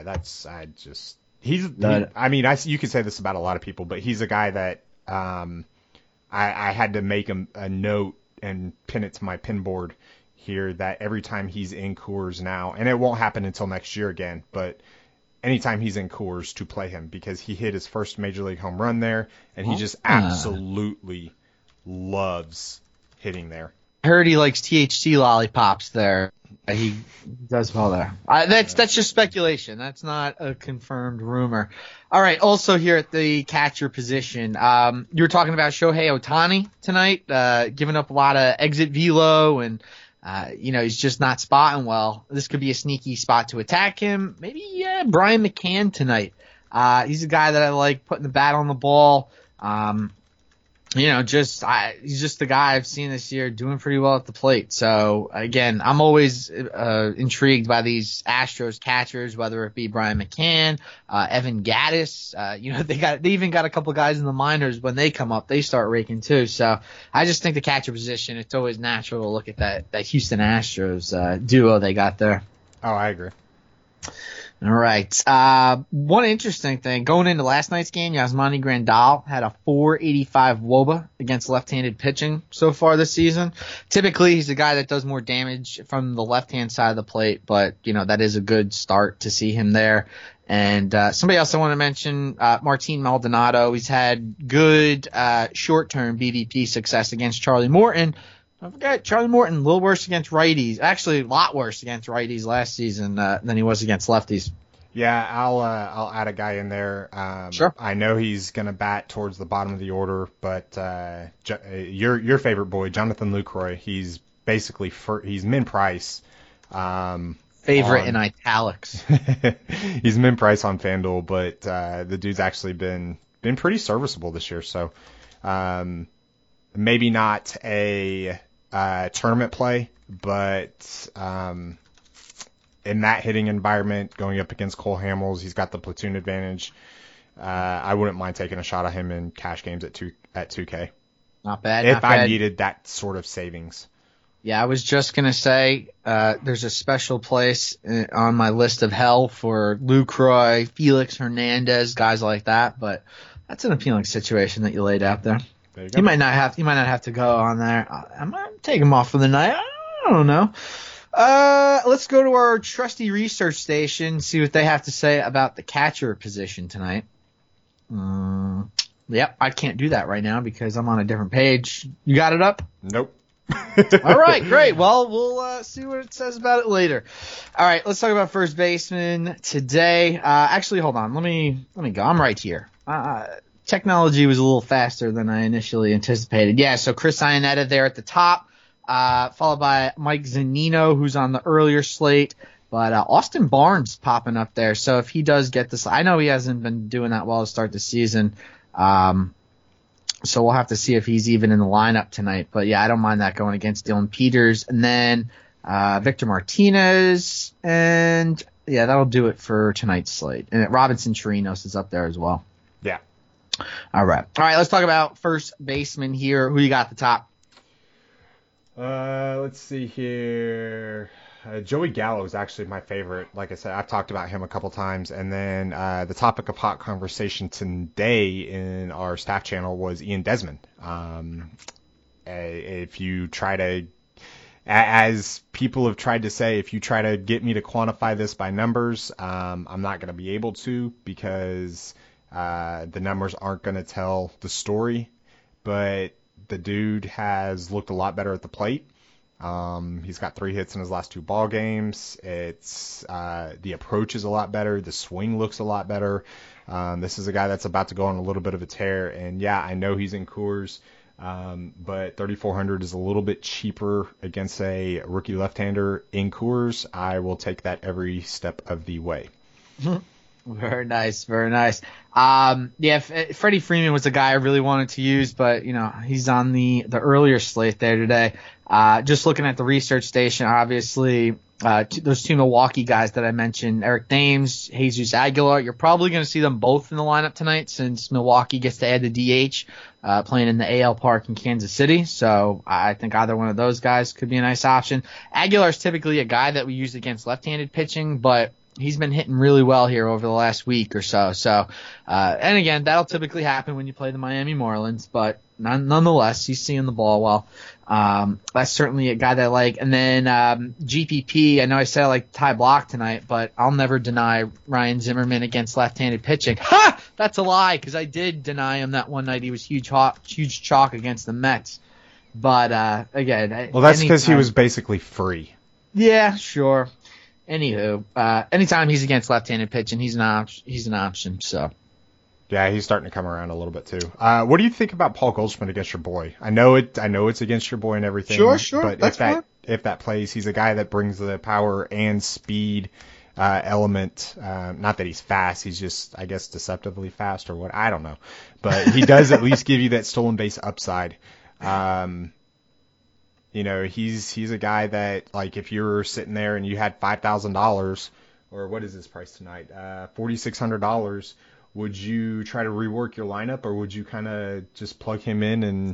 you could say this about a lot of people, but he's a guy that I had to make a note and pin it to my pin board here that every time he's in Coors now, and it won't happen until next year again, but anytime he's in Coors, to play him, because he hit his first major league home run there, and he just absolutely loves hitting there. I heard he likes THC lollipops there. He does well there. That's just speculation. That's not a confirmed rumor. All right. Also here at the catcher position, you were talking about Shohei Ohtani tonight, giving up a lot of exit velo, and he's just not spotting well. This could be a sneaky spot to attack him. Maybe Brian McCann tonight. He's a guy that I like, putting the bat on the ball. He's just the guy I've seen this year doing pretty well at the plate. So again, I'm always intrigued by these Astros catchers, whether it be Brian McCann, Evan Gattis. They even got a couple guys in the minors. When they come up, they start raking too. So I just think the catcher position, it's always natural to look at that Houston Astros duo they got there. Oh, I agree. All right. One interesting thing, going into last night's game, Yasmani Grandal had a 485 WOBA against left-handed pitching so far this season. Typically, he's a guy that does more damage from the left-hand side of the plate, but, that is a good start to see him there. And somebody else I want to mention, Martin Maldonado. He's had good short-term BVP success against Charlie Morton. Don't forget, Charlie Morton, a little worse against righties. Actually, a lot worse against righties last season than he was against lefties. Yeah, I'll add a guy in there. Sure. I know he's going to bat towards the bottom of the order, but your favorite boy, Jonathan Lucroy, he's basically he's min price. Favorite in italics. He's min price on FanDuel, but the dude's actually been pretty serviceable this year. So maybe not a tournament play, but in that hitting environment, going up against Cole Hamels, he's got the platoon advantage. I wouldn't mind taking a shot at him in cash games at 2K. Not bad. If I needed that sort of savings. Yeah, I was just going to say there's a special place on my list of hell for Lucroy, Felix Hernandez, guys like that. But That's an appealing situation that you laid out there. There you go. You might not have to go on there. I might take him off for the night. I don't know. Let's go to our trusty research station, see what they have to say about the catcher position tonight. Yep, I can't do that right now because I'm on a different page. You got it up? Nope. All right, great. Well, we'll see what it says about it later. All right, let's talk about first baseman today. Actually, hold on. Let me go. I'm right here. Technology was a little faster than I initially anticipated. Yeah, so Chris Iannetta there at the top, followed by Mike Zunino, who's on the earlier slate. But Austin Barnes popping up there. So if he does get this, I know he hasn't been doing that well to start the season. So we'll have to see if he's even in the lineup tonight. But yeah, I don't mind that going against Dylan Peters. And then Victor Martinez. And yeah, that'll do it for tonight's slate. And Robinson Chirinos is up there as well. Yeah. All right, let's talk about first baseman here. Who you got at the top? Let's see here. Joey Gallo is actually my favorite. Like I said, I've talked about him a couple times. And then the topic of hot conversation today in our staff channel was Ian Desmond. If you try to, as people have tried to say, if you try to get me to quantify this by numbers, I'm not going to be able to because the numbers aren't going to tell the story. But the dude has looked a lot better at the plate. He's got 3 hits in his last 2 ball games. It's the approach is a lot better. The swing looks a lot better. This is a guy that's about to go on a little bit of a tear. And yeah, I know he's in Coors, but 3,400 is a little bit cheaper against a rookie left-hander in Coors. I will take that every step of the way. Very nice, very nice. Freddie Freeman was the guy I really wanted to use, but he's on the earlier slate there today. Just looking at the research station, obviously, those 2 Milwaukee guys that I mentioned, Eric Thames, Jesus Aguilar, you're probably going to see them both in the lineup tonight since Milwaukee gets to add the DH, playing in the AL Park in Kansas City. So I think either one of those guys could be a nice option. Aguilar's typically a guy that we use against left-handed pitching, but he's been hitting really well here over the last week or so. So, and again, that'll typically happen when you play the Miami Marlins, but nonetheless, he's seeing the ball well. That's certainly a guy that I like. And then GPP, I know I said I like Ty Block tonight, but I'll never deny Ryan Zimmerman against left-handed pitching. Ha! That's a lie, because I did deny him that one night he was huge chalk against the Mets. But again, well, that's because he was basically free. Yeah, sure. Anywho, anytime he's against left-handed pitching, he's an option. So. Yeah, he's starting to come around a little bit too. What do you think about Paul Goldschmidt against your boy? I know it's against your boy and everything. Sure. But if that plays, he's a guy that brings the power and speed element. Not that he's fast, he's just, I guess, deceptively fast or what. I don't know, but he does at least give you that stolen base upside. He's a guy that, like, if you're sitting there and you had $5,000, or what is his price tonight? $4,600. Would you try to rework your lineup, or would you kind of just plug him in and,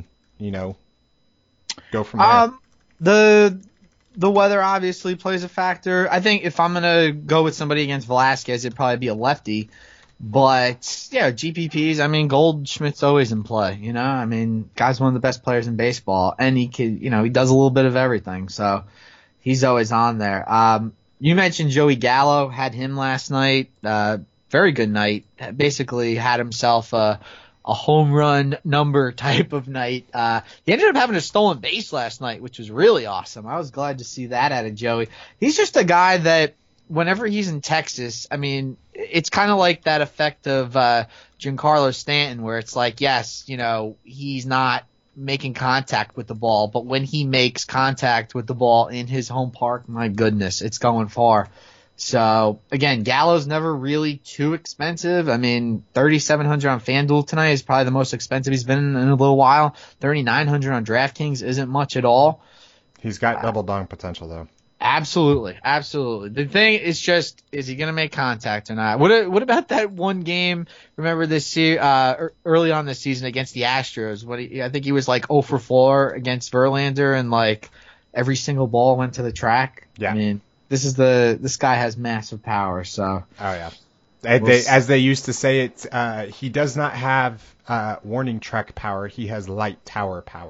go from there? The weather obviously plays a factor. I think if I'm going to go with somebody against Velasquez, it'd probably be a lefty. But, yeah, GPPs, Goldschmidt's always in play, guy's one of the best players in baseball, and he could, he does a little bit of everything, so he's always on there. You mentioned Joey Gallo, had him last night, very good night, basically had himself a home run number type of night. He ended up having a stolen base last night, which was really awesome. I was glad to see that out of Joey. He's just a guy that, whenever he's in Texas, it's kind of like that effect of Giancarlo Stanton, where it's like, yes, he's not making contact with the ball, but when he makes contact with the ball in his home park, my goodness, it's going far. So, again, Gallo's never really too expensive. $3,700 on FanDuel tonight is probably the most expensive he's been in a little while. $3,900 on DraftKings isn't much at all. He's got double dunk potential, though. Absolutely. The thing is just, is he going to make contact or not? What about that one game, remember this early on this season against the Astros? I think he was like 0 for 4 against Verlander, and like every single ball went to the track. Yeah. This guy has massive power, so. Oh, yeah. As they used to say it, he does not have warning track power. He has light tower power.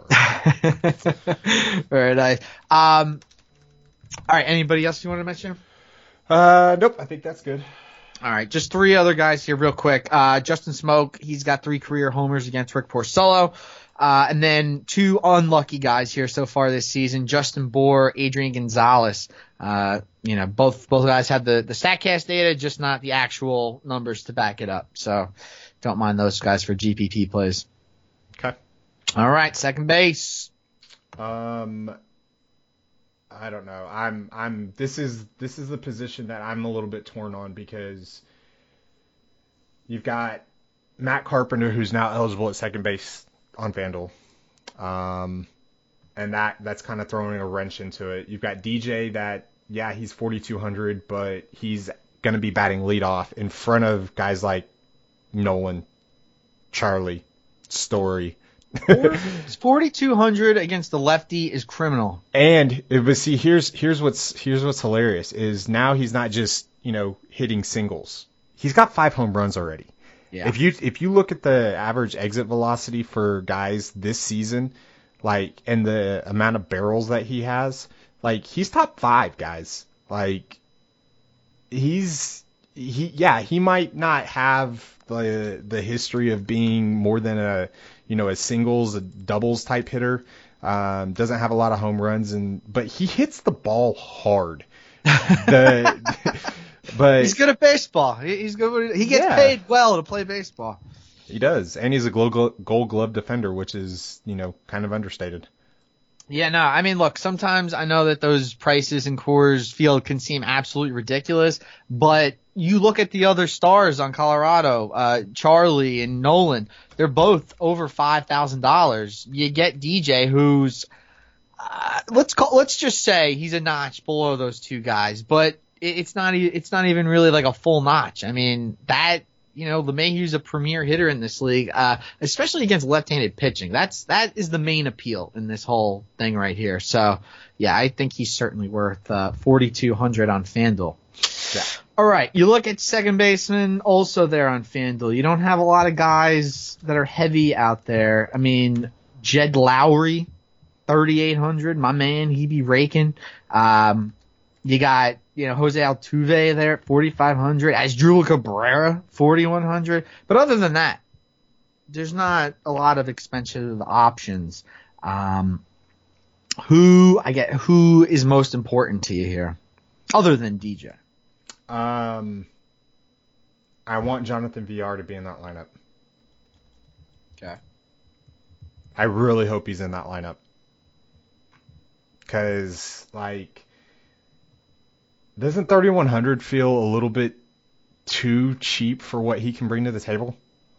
Very nice. All right. Anybody else you want to mention? Nope. I think that's good. All right. Just three other guys here real quick. Justin Smoke, he's got 3 career homers against Rick Porcello. And then 2 unlucky guys here so far this season, Justin Bour, Adrian Gonzalez. Both guys have the StatCast data, just not the actual numbers to back it up. So don't mind those guys for GPP plays. Okay. All right. Second base. I don't know. This is the position that I'm a little bit torn on because you've got Matt Carpenter, who's now eligible at second base on FanDuel. And that's kind of throwing a wrench into it. You've got DJ that, yeah, he's 4,200, but he's going to be batting leadoff in front of guys like Nolan, Charlie, Story. 4,200 against the lefty is criminal. But see, here's what's hilarious is now he's not just, hitting singles. He's got 5 home runs already. Yeah. If you look at the average exit velocity for guys this season, like, and the amount of barrels that he has, like, he's top 5, guys. Like, he might not have the history of being more than a singles, a doubles type hitter. Doesn't have a lot of home runs, but he hits the ball hard. But he's good at baseball. He's good. He gets paid well to play baseball. He does, and he's a Gold Glove defender, which is kind of understated. Yeah, no, I mean, look, sometimes I know that those prices in Coors Field can seem absolutely ridiculous, but you look at the other stars on Colorado, Charlie and Nolan, they're both over $5,000. You get DJ, who's let's just say he's a notch below those 2 guys, but it's not even really like a full notch. I mean, that, LeMahieu's a premier hitter in this league, especially against left-handed pitching. That is the main appeal in this whole thing right here. So, yeah, I think he's certainly worth 4,200 on FanDuel. Yeah. All right, you look at second baseman also there on FanDuel. You don't have a lot of guys that are heavy out there. I mean, Jed Lowry, 3,800. My man, he be raking. You got, Jose Altuve there at 4,500. Asdrubal Cabrera, 4,100. But other than that, there's not a lot of expensive options. Who is most important to you here, other than DJ? I want Jonathan VR to be in that lineup. Okay. I really hope he's in that lineup. Because, doesn't 3,100 feel a little bit too cheap for what he can bring to the table?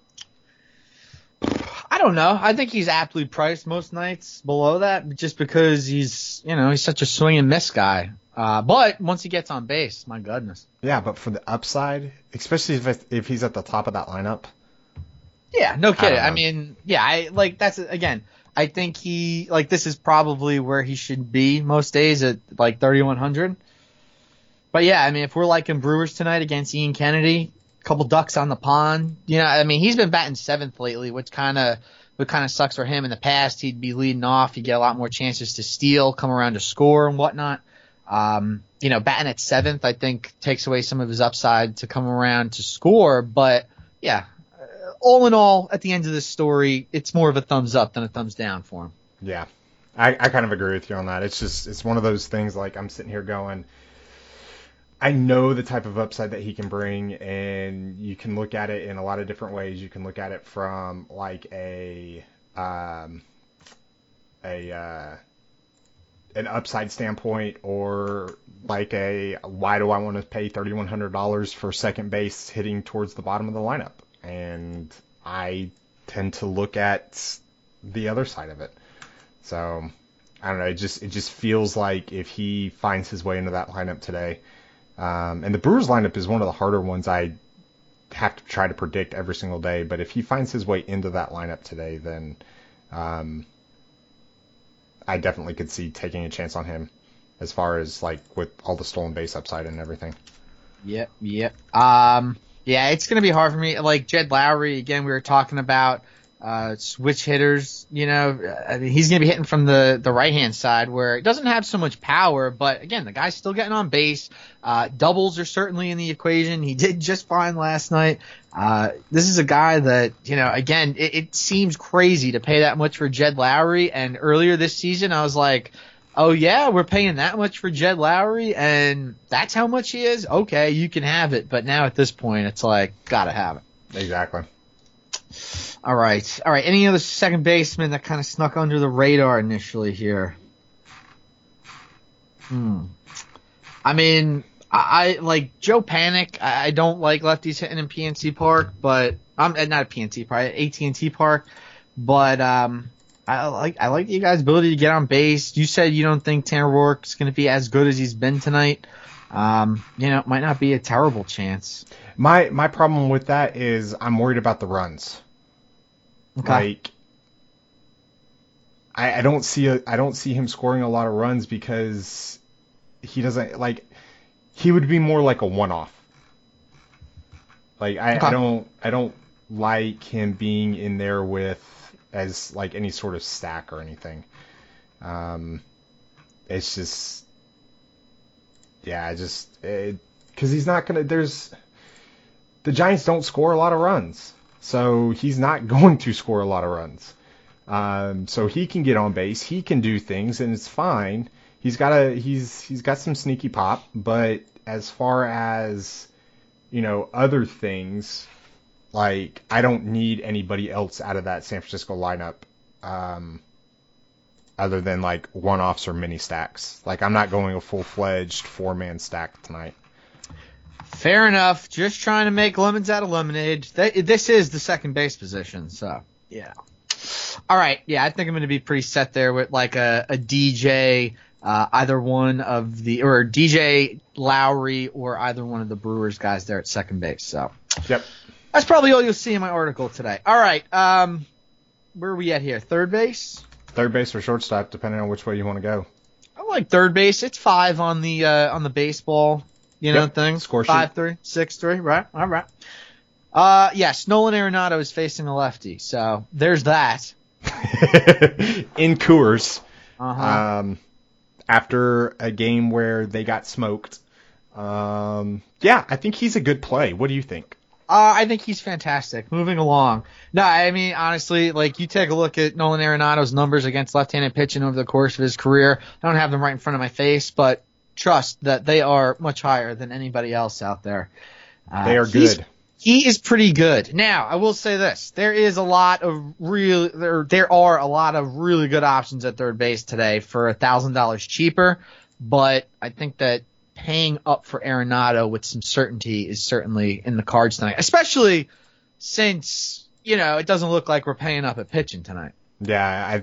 I don't know. I think he's aptly priced most nights below that, just because he's such a swing and miss guy. But once he gets on base, my goodness. Yeah, but for the upside, especially if he's at the top of that lineup. Yeah, no kidding. I mean, yeah, that's again. I think this is probably where he should be most days at 3,100. But yeah, I mean, if we're liking Brewers tonight against Ian Kennedy, a couple ducks on the pond, I mean, he's been batting 7th lately, which kind of sucks for him. In the past, he'd be leading off. He'd get a lot more chances to steal, come around to score and whatnot. Batting at 7th, I think, takes away some of his upside to come around to score. But yeah, all in all, at the end of this story, it's more of a thumbs up than a thumbs down for him. Yeah, I kind of agree with you on that. It's one of those things, I'm sitting here going, I know the type of upside that he can bring, and you can look at it in a lot of different ways. You can look at it from an upside standpoint, or why do I want to pay $3,100 for second base hitting towards the bottom of the lineup? And I tend to look at the other side of it. So I don't know. It just feels like if he finds his way into that lineup today. And the Brewers lineup is one of the harder ones I have to try to predict every single day. But if he finds his way into that lineup today, then I definitely could see taking a chance on him as far as with all the stolen base upside and everything. Yep. Yeah, Yeah, it's going to be hard for me. Like Jed Lowry, again, we were talking about switch hitters. You know, I mean, he's going to be hitting from the right-hand side where it doesn't have so much power. But, again, the guy's still getting on base. Doubles are certainly in the equation. He did just fine last night. This is a guy that, you know, again, it seems crazy to pay that much for Jed Lowry. And earlier this season, I was like, oh, yeah, we're paying that much for Jed Lowry, and that's how much he is? Okay, you can have it. But now at this point, it's like, gotta have it. Exactly. All right. Any other second baseman that kind of snuck under the radar initially here? I mean, I like Joe Panic. I don't like lefties hitting in PNC Park, but I'm not at PNC Park, at AT&T Park. But I like you guys' ability to get on base. You said you don't think Tanner Roark's going to be as good as he's been tonight. You know, it might not be a terrible chance. My problem with that is I'm worried about the runs. Okay. Like, I don't see him scoring a lot of runs because he doesn't like. He would be more like a one-off. Like I don't like him being in there with as like any sort of stack or anything. It's just, yeah, because he's not gonna. The Giants don't score a lot of runs, so he's not going to score a lot of runs. So he can get on base, he can do things, and it's fine. He's got some sneaky pop, but as far as, you know, other things, like, I don't need anybody else out of that San Francisco lineup, other than like one-offs or mini stacks. Like, I'm not going a full-fledged 4-man stack tonight. Fair enough. Just trying to make lemons out of lemonade. This is the second base position, so yeah. All right, yeah, I think I'm going to be pretty set there with like a DJ, either one of or DJ Lowry or either one of the Brewers guys there at second base. So yep, that's probably all you'll see in my article today. All right, where are we at here? Third base? Third base or shortstop, depending on which way you want to go. I like third base. It's 5 on the baseball. You know, thing. Score sheet. 5-3, 6-3, right? All right. Yes, Nolan Arenado is facing a lefty, so there's that. In Coors. Uh-huh. After a game where they got smoked. Yeah, I think he's a good play. What do you think? I think he's fantastic. Moving along. No, I mean, honestly, like, you take a look at Nolan Arenado's numbers against left-handed pitching over the course of his career. I don't have them right in front of my face, but trust that they are much higher than anybody else out there. They are good. He is pretty good. Now, I will say this. There are a lot of really good options at third base today for $1,000 cheaper, but I think that paying up for Arenado with some certainty is certainly in the cards tonight, especially since, you know, it doesn't look like we're paying up at pitching tonight. Yeah,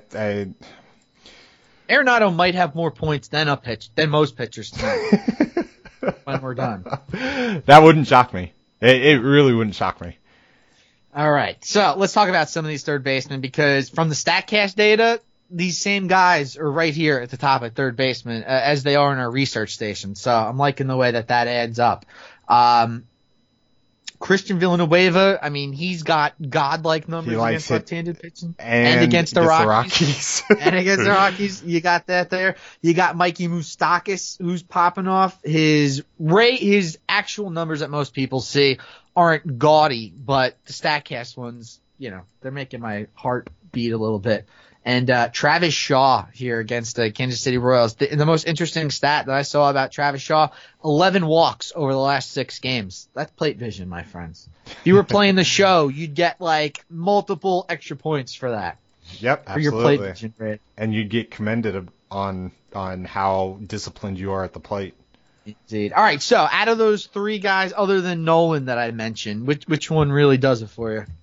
Arenado might have more points than most pitchers tonight when we're done. That wouldn't shock me. It really wouldn't shock me. All right, so let's talk about some of these third basemen, because from the StatCast data, these same guys are right here at the top at third baseman as they are in our research station. So I'm liking the way that adds up. Christian Villanueva, I mean, he's got godlike numbers against left-handed pitching and against the Rockies. And against the Rockies, you got that there. You got Mikey Moustakas, who's popping off. His actual numbers that most people see aren't gaudy, but the StatCast ones, you know, they're making my heart beat a little bit. And Travis Shaw here against the Kansas City Royals. The most interesting stat that I saw about Travis Shaw, 11 walks over the last 6 games. That's plate vision, my friends. If you were playing the show, you'd get like multiple extra points for that. Yep, for absolutely. Your plate vision rate. And you'd get commended on how disciplined you are at the plate. Indeed. All right, so out of those 3 guys, other than Nolan that I mentioned, which one really does it for you?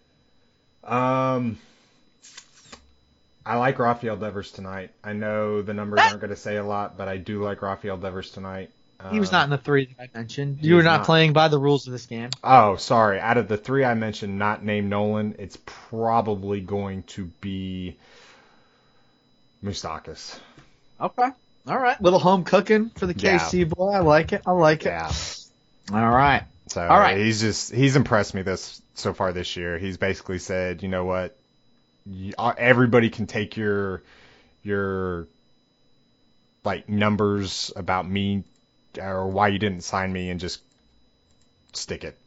I like Rafael Devers tonight. I know the numbers aren't going to say a lot, but I do like Rafael Devers tonight. He was not in the 3 that I mentioned. You were not playing by the rules of this game. Oh, sorry. Out of the 3 I mentioned, not named Nolan, it's probably going to be Moustakas. Okay. All right. Little home cooking for the KC boy. I like it. Yeah. All right. So all right. he's impressed me so far this year. He's basically said, you know what, everybody can take your like numbers about me or why you didn't sign me and just stick it.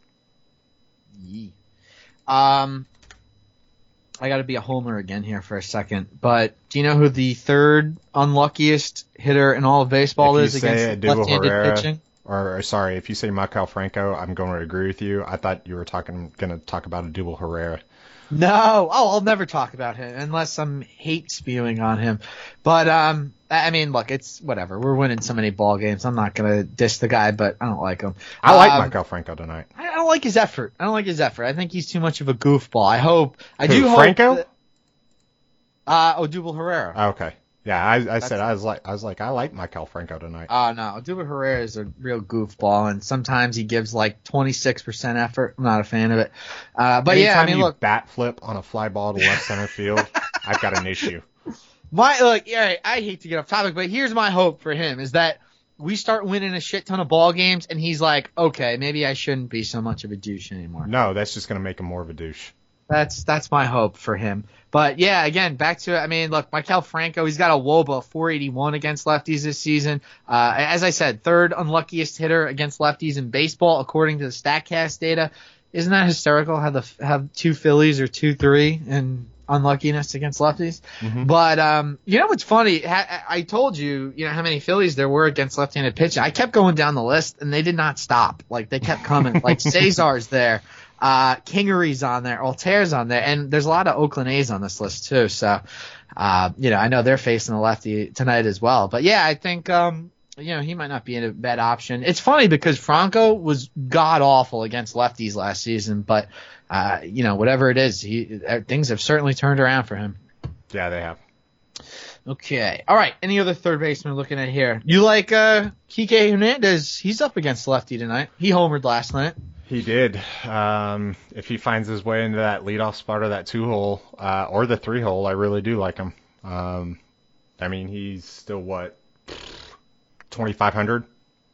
I got to be a homer again here for a second, but do you know who the third unluckiest hitter in all of baseball is against left-handed pitching? Or sorry, if you say Maikel Franco, I'm going to agree with you. I thought you were going to talk about Odubel Herrera. No, I'll never talk about him unless I'm hate spewing on him. But I mean, look, it's whatever. We're winning so many ball games. I'm not gonna diss the guy, but I don't like him. I like Maikel Franco tonight. I don't like his effort. I think he's too much of a goofball. I do hope Franco? Odubel Herrera. Okay. Yeah, I was like I like Maikel Franco tonight. No, Odubel Herrera is a real goofball, and sometimes he gives like 26% effort. I'm not a fan of it. But anytime yeah, I mean, look, bat flip on a fly ball to left center field, I've got an issue. I hate to get off topic, but here's my hope for him is that we start winning a shit ton of ball games, and he's like, okay, maybe I shouldn't be so much of a douche anymore. No, that's just gonna make him more of a douche. That's my hope for him. But yeah, again, back to it. I mean, look, Maikel Franco, he's got a WOBA 481 against lefties this season. As I said, third unluckiest hitter against lefties in baseball according to the Statcast data. Isn't that hysterical? Have two Phillies or 2-3 in unluckiness against lefties. Mm-hmm. But you know what's funny? I told you, how many Phillies there were against left-handed pitching. I kept going down the list, and they did not stop. Like they kept coming. Like Cesar's there. Kingery's on there, Altaire's on there, and there's a lot of Oakland A's on this list too. So, I know they're facing a lefty tonight as well. But yeah, I think, he might not be a bad option. It's funny because Franco was god awful against lefties last season, but whatever it is, things have certainly turned around for him. Yeah, they have. Okay. All right. Any other third baseman looking at here? You like Kike Hernandez? He's up against lefty tonight. He homered last night. He did. If he finds his way into that leadoff spot or that 2-hole or the 3-hole, I really do like him. I mean, he's still 2,500.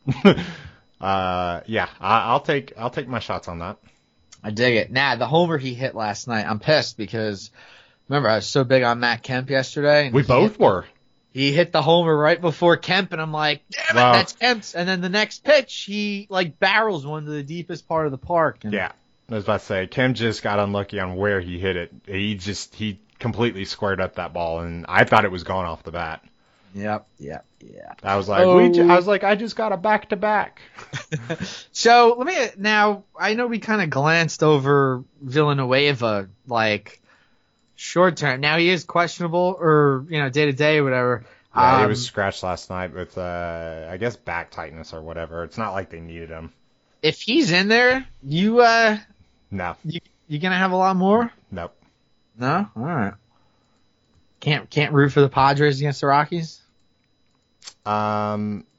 Yeah, I'll take my shots on that. I dig it. Nah, the homer he hit last night, I'm pissed because remember I was so big on Matt Kemp yesterday. And we both were. He hit the homer right before Kemp, and I'm like, damn it, that's Kemp's. And then the next pitch, he barrels one to the deepest part of the park. And yeah, I was about to say, Kemp just got unlucky on where he hit it. He completely squared up that ball, and I thought it was gone off the bat. Yep. I was like, I just got a back-to-back. So now I know we kind of glanced over Villanueva, short term. Now he is questionable or, day to day or whatever. Yeah, he was scratched last night with, I guess back tightness or whatever. It's not like they needed him. If he's in there, no. You gonna have a lot more? Nope. No? All right. Can't root for the Padres against the Rockies? I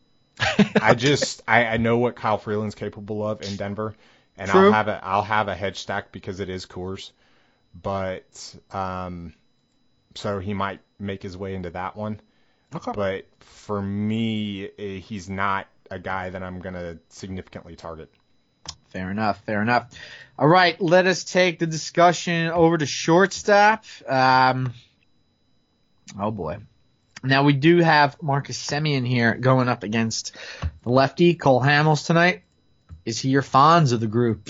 know what Kyle Freeland's capable of in Denver, and True. I'll have a hedge stack because it is Coors. But so he might make his way into that one. Okay. But for me, he's not a guy that I'm going to significantly target. Fair enough. All right, let us take the discussion over to shortstop. Oh boy. Now we do have Marcus Semien here going up against the lefty Cole Hamels tonight. Is he your Fonz of the group?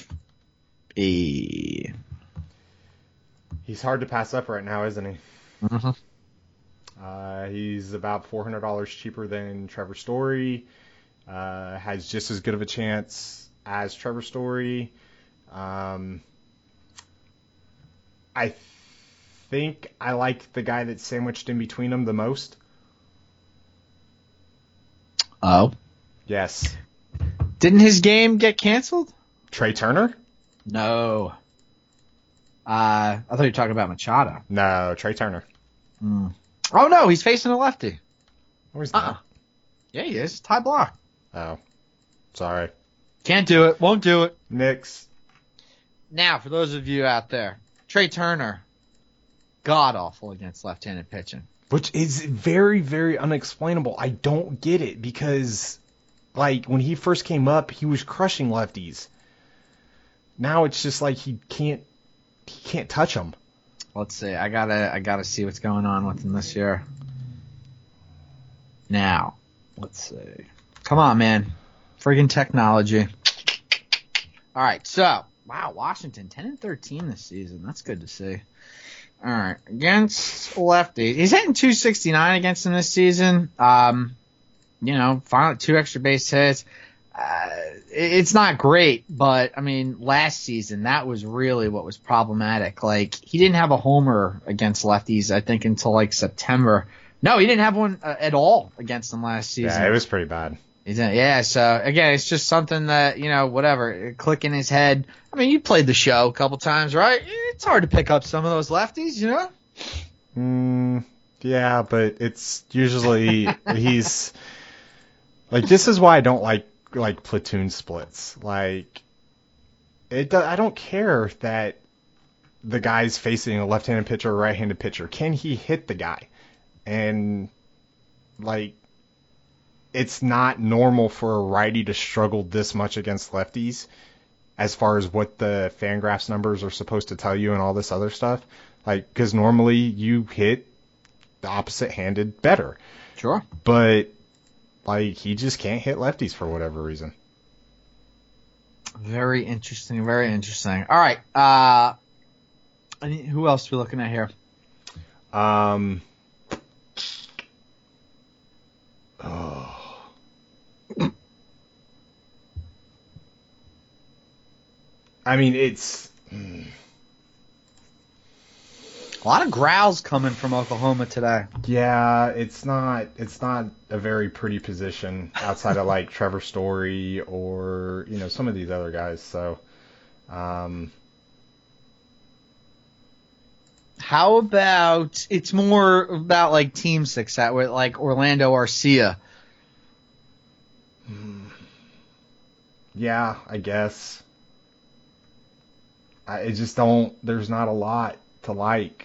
He's hard to pass up right now, isn't he? Mm-hmm. He's about $400 cheaper than Trevor Story. Has just as good of a chance as Trevor Story. I think I like the guy that's sandwiched in between them the most. Oh? Yes. Didn't his game get canceled? Trey Turner? No. I thought you were talking about Machado. No, Trey Turner. Oh, no, he's facing a lefty. No, he's not. Yeah, he is. Ty Block. Oh, sorry. Can't do it. Won't do it. Knicks. Now, for those of you out there, Trey Turner, god-awful against left-handed pitching. Which is very, very unexplainable. I don't get it because, when he first came up, he was crushing lefties. now it's just like he can't touch him. Let's see. I gotta see what's going on with him this year. Now, let's see. Come on, man. Friggin' technology. All right, so wow, Washington 10-13 this season. That's good to see. All right, against lefty, he's hitting 269 against him this season. Finally 2 extra base hits. It's not great, but I mean, last season that was really what was problematic. Like, he didn't have a homer against lefties, I think, until like September. No, he didn't have one at all against them last season. Yeah, it was pretty bad. Yeah, so again, it's just something that, whatever, click in his head. I mean, you played the show a couple times, right? It's hard to pick up some of those lefties, Yeah, but it's usually he's like, this is why I don't like platoon splits. Like, I don't care that the guy's facing a left-handed pitcher or right-handed pitcher. Can he hit the guy? And like, it's not normal for a righty to struggle this much against lefties as far as what the Fangraphs numbers are supposed to tell you and all this other stuff. Like, because normally you hit the opposite-handed better. Sure. But, like, he just can't hit lefties for whatever reason. Very interesting, very interesting. All right. Who else are we looking at here? I mean, it's a lot of growls coming from Oklahoma today. Yeah, it's not a very pretty position outside of like Trevor Story or some of these other guys. So, how about it's more about like team success with like Orlando Arcia? Yeah, I guess. I just don't. There's not a lot to like.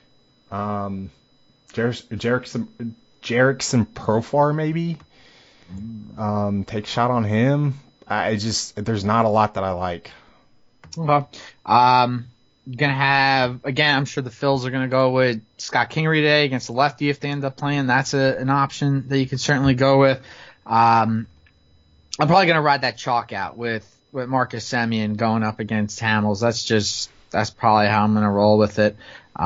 Jerickson Profar maybe. Take a shot on him. There's not a lot that I like. Okay. You're gonna have, again, I'm sure the Phils are gonna go with Scott Kingery today against the lefty if they end up playing. That's an option that you could certainly go with. I'm probably gonna ride that chalk out with Marcus Semien going up against Hamels. That's probably how I'm going to roll with it.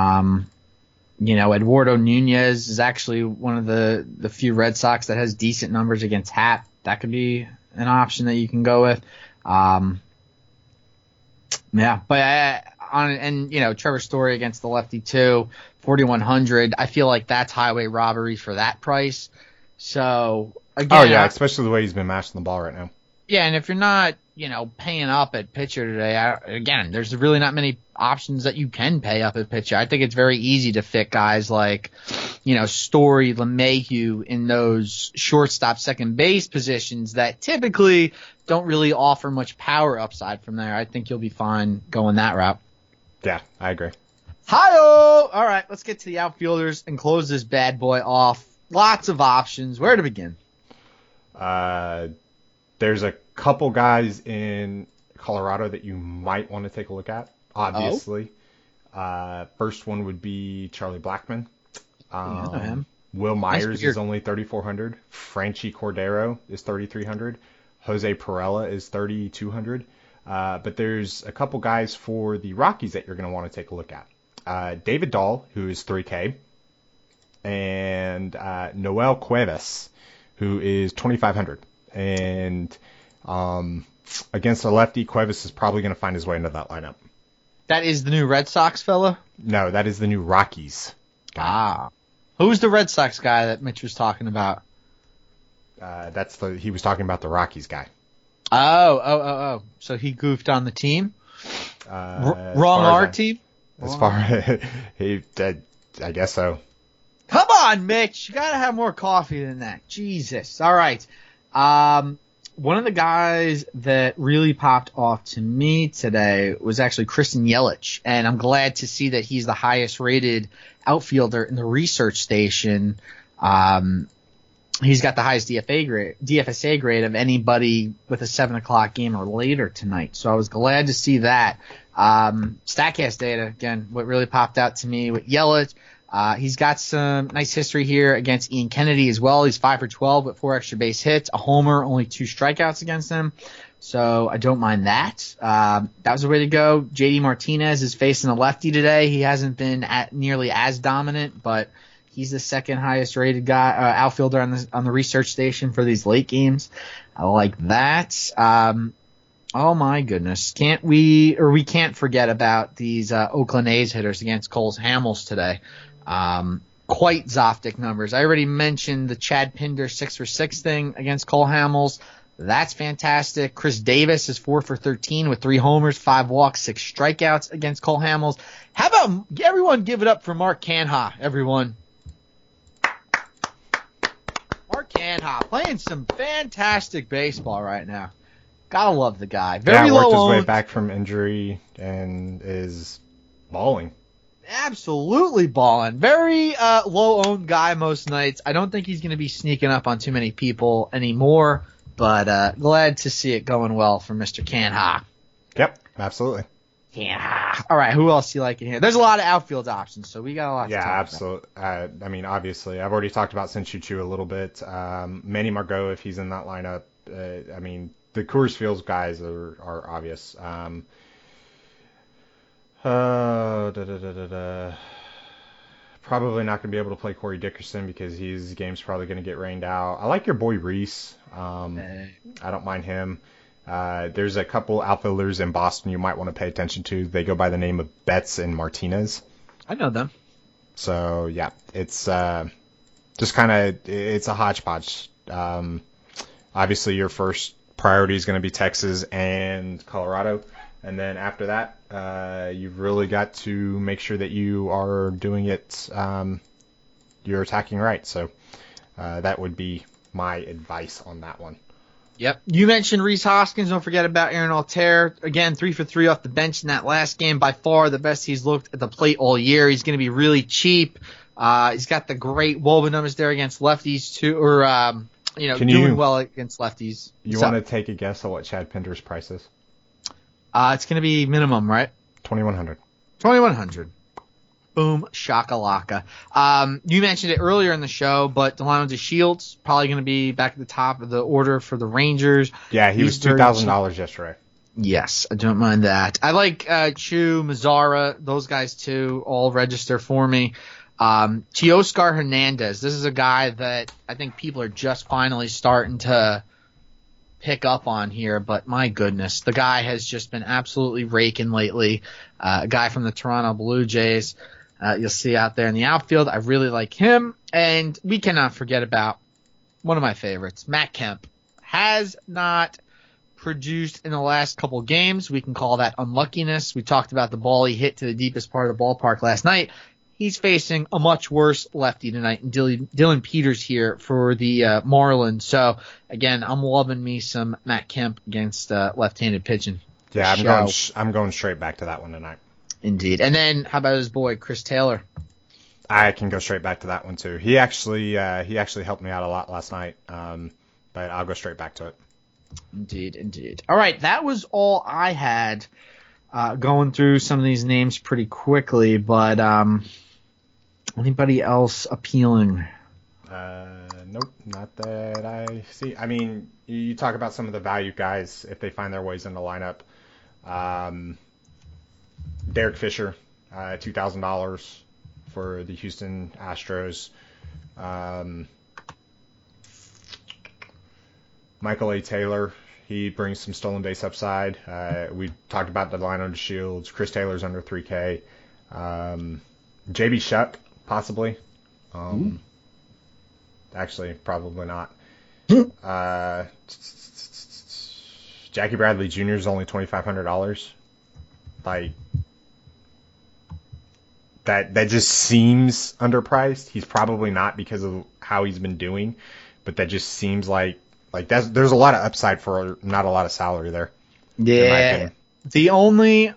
Eduardo Nunez is actually one of the few Red Sox that has decent numbers against Happ. That could be an option that you can go with. Trevor Story against the lefty too, 4,100. I feel like that's highway robbery for that price. So again, especially the way he's been mashing the ball right now. Yeah, and if you're not, paying up at pitcher today, there's really not many options that you can pay up at pitcher. I think it's very easy to fit guys like, Story, LeMahieu in those shortstop, second base positions that typically don't really offer much power upside from there. I think you'll be fine going that route. Yeah, I agree. Hi-oh! All right, let's get to the outfielders and close this bad boy off. Lots of options. Where to begin? There's a couple guys in Colorado that you might want to take a look at, obviously. First one would be Charlie Blackmon. I know him. Will Myers is only 3,400. Franchy Cordero is 3,300. Jose Perella is 3,200. But there's a couple guys for the Rockies that you're going to want to take a look at. David Dahl, who is 3K, and Noel Cuevas, who is 2,500. And against a lefty, Cuevas is probably going to find his way into that lineup. That is the new Red Sox fella? No, that is the new Rockies guy. Who's the Red Sox guy that Mitch was talking about? He was talking about the Rockies guy. Oh. So he goofed on the team? Wrong our team? I guess so. Come on, Mitch. You got to have more coffee than that. Jesus. All right. One of the guys that really popped off to me today was actually Christian Yelich, and I'm glad to see that he's the highest rated outfielder in the research station. he's got the highest DFSA grade of anybody with a 7 o'clock game or later tonight. So I was glad to see that. StatCast data, again, what really popped out to me with Yelich. He's got some nice history here against Ian Kennedy as well. He's 5 for 12 with 4 extra base hits, a homer, only 2 strikeouts against him. So I don't mind that. That was the way to go. JD Martinez is facing a lefty today. He hasn't been nearly as dominant, but he's the second highest rated guy, outfielder on the research station for these late games. I like that. Oh my goodness. We can't forget about these Oakland A's hitters against Cole Hamels today. Quite Zoftic numbers. I already mentioned the Chad Pinder 6 for 6 thing against Cole Hamels. That's fantastic. Chris Davis is 4 for 13 with 3 homers, 5 walks, 6 strikeouts against Cole Hamels. How about everyone give it up for Mark Canha, everyone? Mark Canha playing some fantastic baseball right now. Gotta love the guy. Very worked low his way owned. back from injury and is balling. Absolutely balling. Very low-owned guy most nights. I don't think he's going to be sneaking up on too many people anymore, but glad to see it going well for Mr. Canha. Yep, absolutely. Canha. All right, who else do you like in here? There's a lot of outfield options, so we got a lot to talk absolutely. I mean, obviously, I've already talked about Shin-Soo Choo a little bit. Manny Margot, if he's in that lineup. I mean, the Coors Field guys are obvious. Probably not going to be able to play Corey Dickerson because his game's probably going to get rained out. I like your boy Reese. I don't mind him. There's a couple outfielders in Boston you might want to pay attention to. They go by the name of Betts and Martinez. I know them. So, yeah, it's just kind of it's a hodgepodge. Obviously, your first priority is going to be Texas and Colorado. And then after that, you've really got to make sure that you are doing it, you're attacking right. So that would be my advice on that one. Yep. You mentioned Rhys Hoskins. Don't forget about Aaron Altair. Again, 3 for 3 off the bench in that last game. By far the best he's looked at the plate all year. He's going to be really cheap. He's got the great WOBA numbers there against lefties too, or doing well against lefties. You want to take a guess at what Chad Pinder's price is? It's going to be minimum, right? $2,100. $2,100. Boom, shakalaka. You mentioned it earlier in the show, but Delano DeShields probably going to be back at the top of the order for the Rangers. Yeah, he was $2,000 yesterday. Yes, I don't mind that. I like Chu, Mazzara, those guys too, all register for me. Teoscar Hernandez, this is a guy that I think people are just finally starting to pick up on here, but my goodness, the guy has just been absolutely raking lately. A guy from the Toronto Blue Jays, you'll see out there in the outfield. I really like him, and we cannot forget about one of my favorites, Matt Kemp. Has not produced in the last couple games. We can call that unluckiness. We talked about the ball he hit to the deepest part of the ballpark last night. He's facing a much worse lefty tonight, and Dylan Peters here for the Marlins. So, again, I'm loving me some Matt Kemp against left-handed pitching. Yeah, I'm going straight back to that one tonight. Indeed. And then, how about his boy, Chris Taylor? I can go straight back to that one, too. He actually helped me out a lot last night, but I'll go straight back to it. Indeed. All right, that was all I had. Going through some of these names pretty quickly, but anybody else appealing? Nope, not that I see. I mean, you talk about some of the value guys if they find their ways in the lineup. Derek Fisher, $2,000 for the Houston Astros. Michael A. Taylor, he brings some stolen base upside. We talked about Delano DeShields. Chris Taylor's under 3K. JB Shuck, possibly. Actually, probably not. Jackie Bradley Jr. is only $2,500. Like, that just seems underpriced. He's probably not because of how he's been doing, but that just seems like there's a lot of upside for not a lot of salary there. Yeah. The only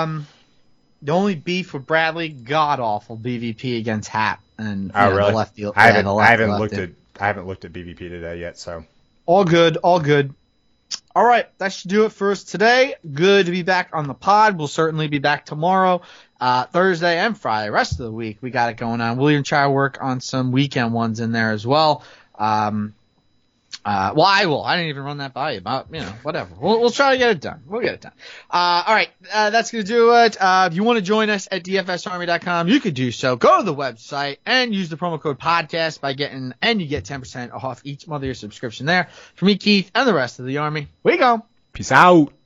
beef with Bradley, god awful BVP against Happ and really? the lefty. I haven't looked at haven't looked at BVP today yet, so. All good. All right, that should do it for us today. Good to be back on the pod. We'll certainly be back tomorrow, Thursday and Friday. Rest of the week, we got it going on. We'll even try to work on some weekend ones in there as well. Well, I will. I didn't even run that by you, but whatever. We'll try to get it done. We'll get it done. All right, that's gonna do it. If you want to join us at dfsarmy.com, you could do so. Go to the website and use the promo code podcast and you get 10% off each month of your subscription there. For me, Keith, and the rest of the Army, we go. Peace out.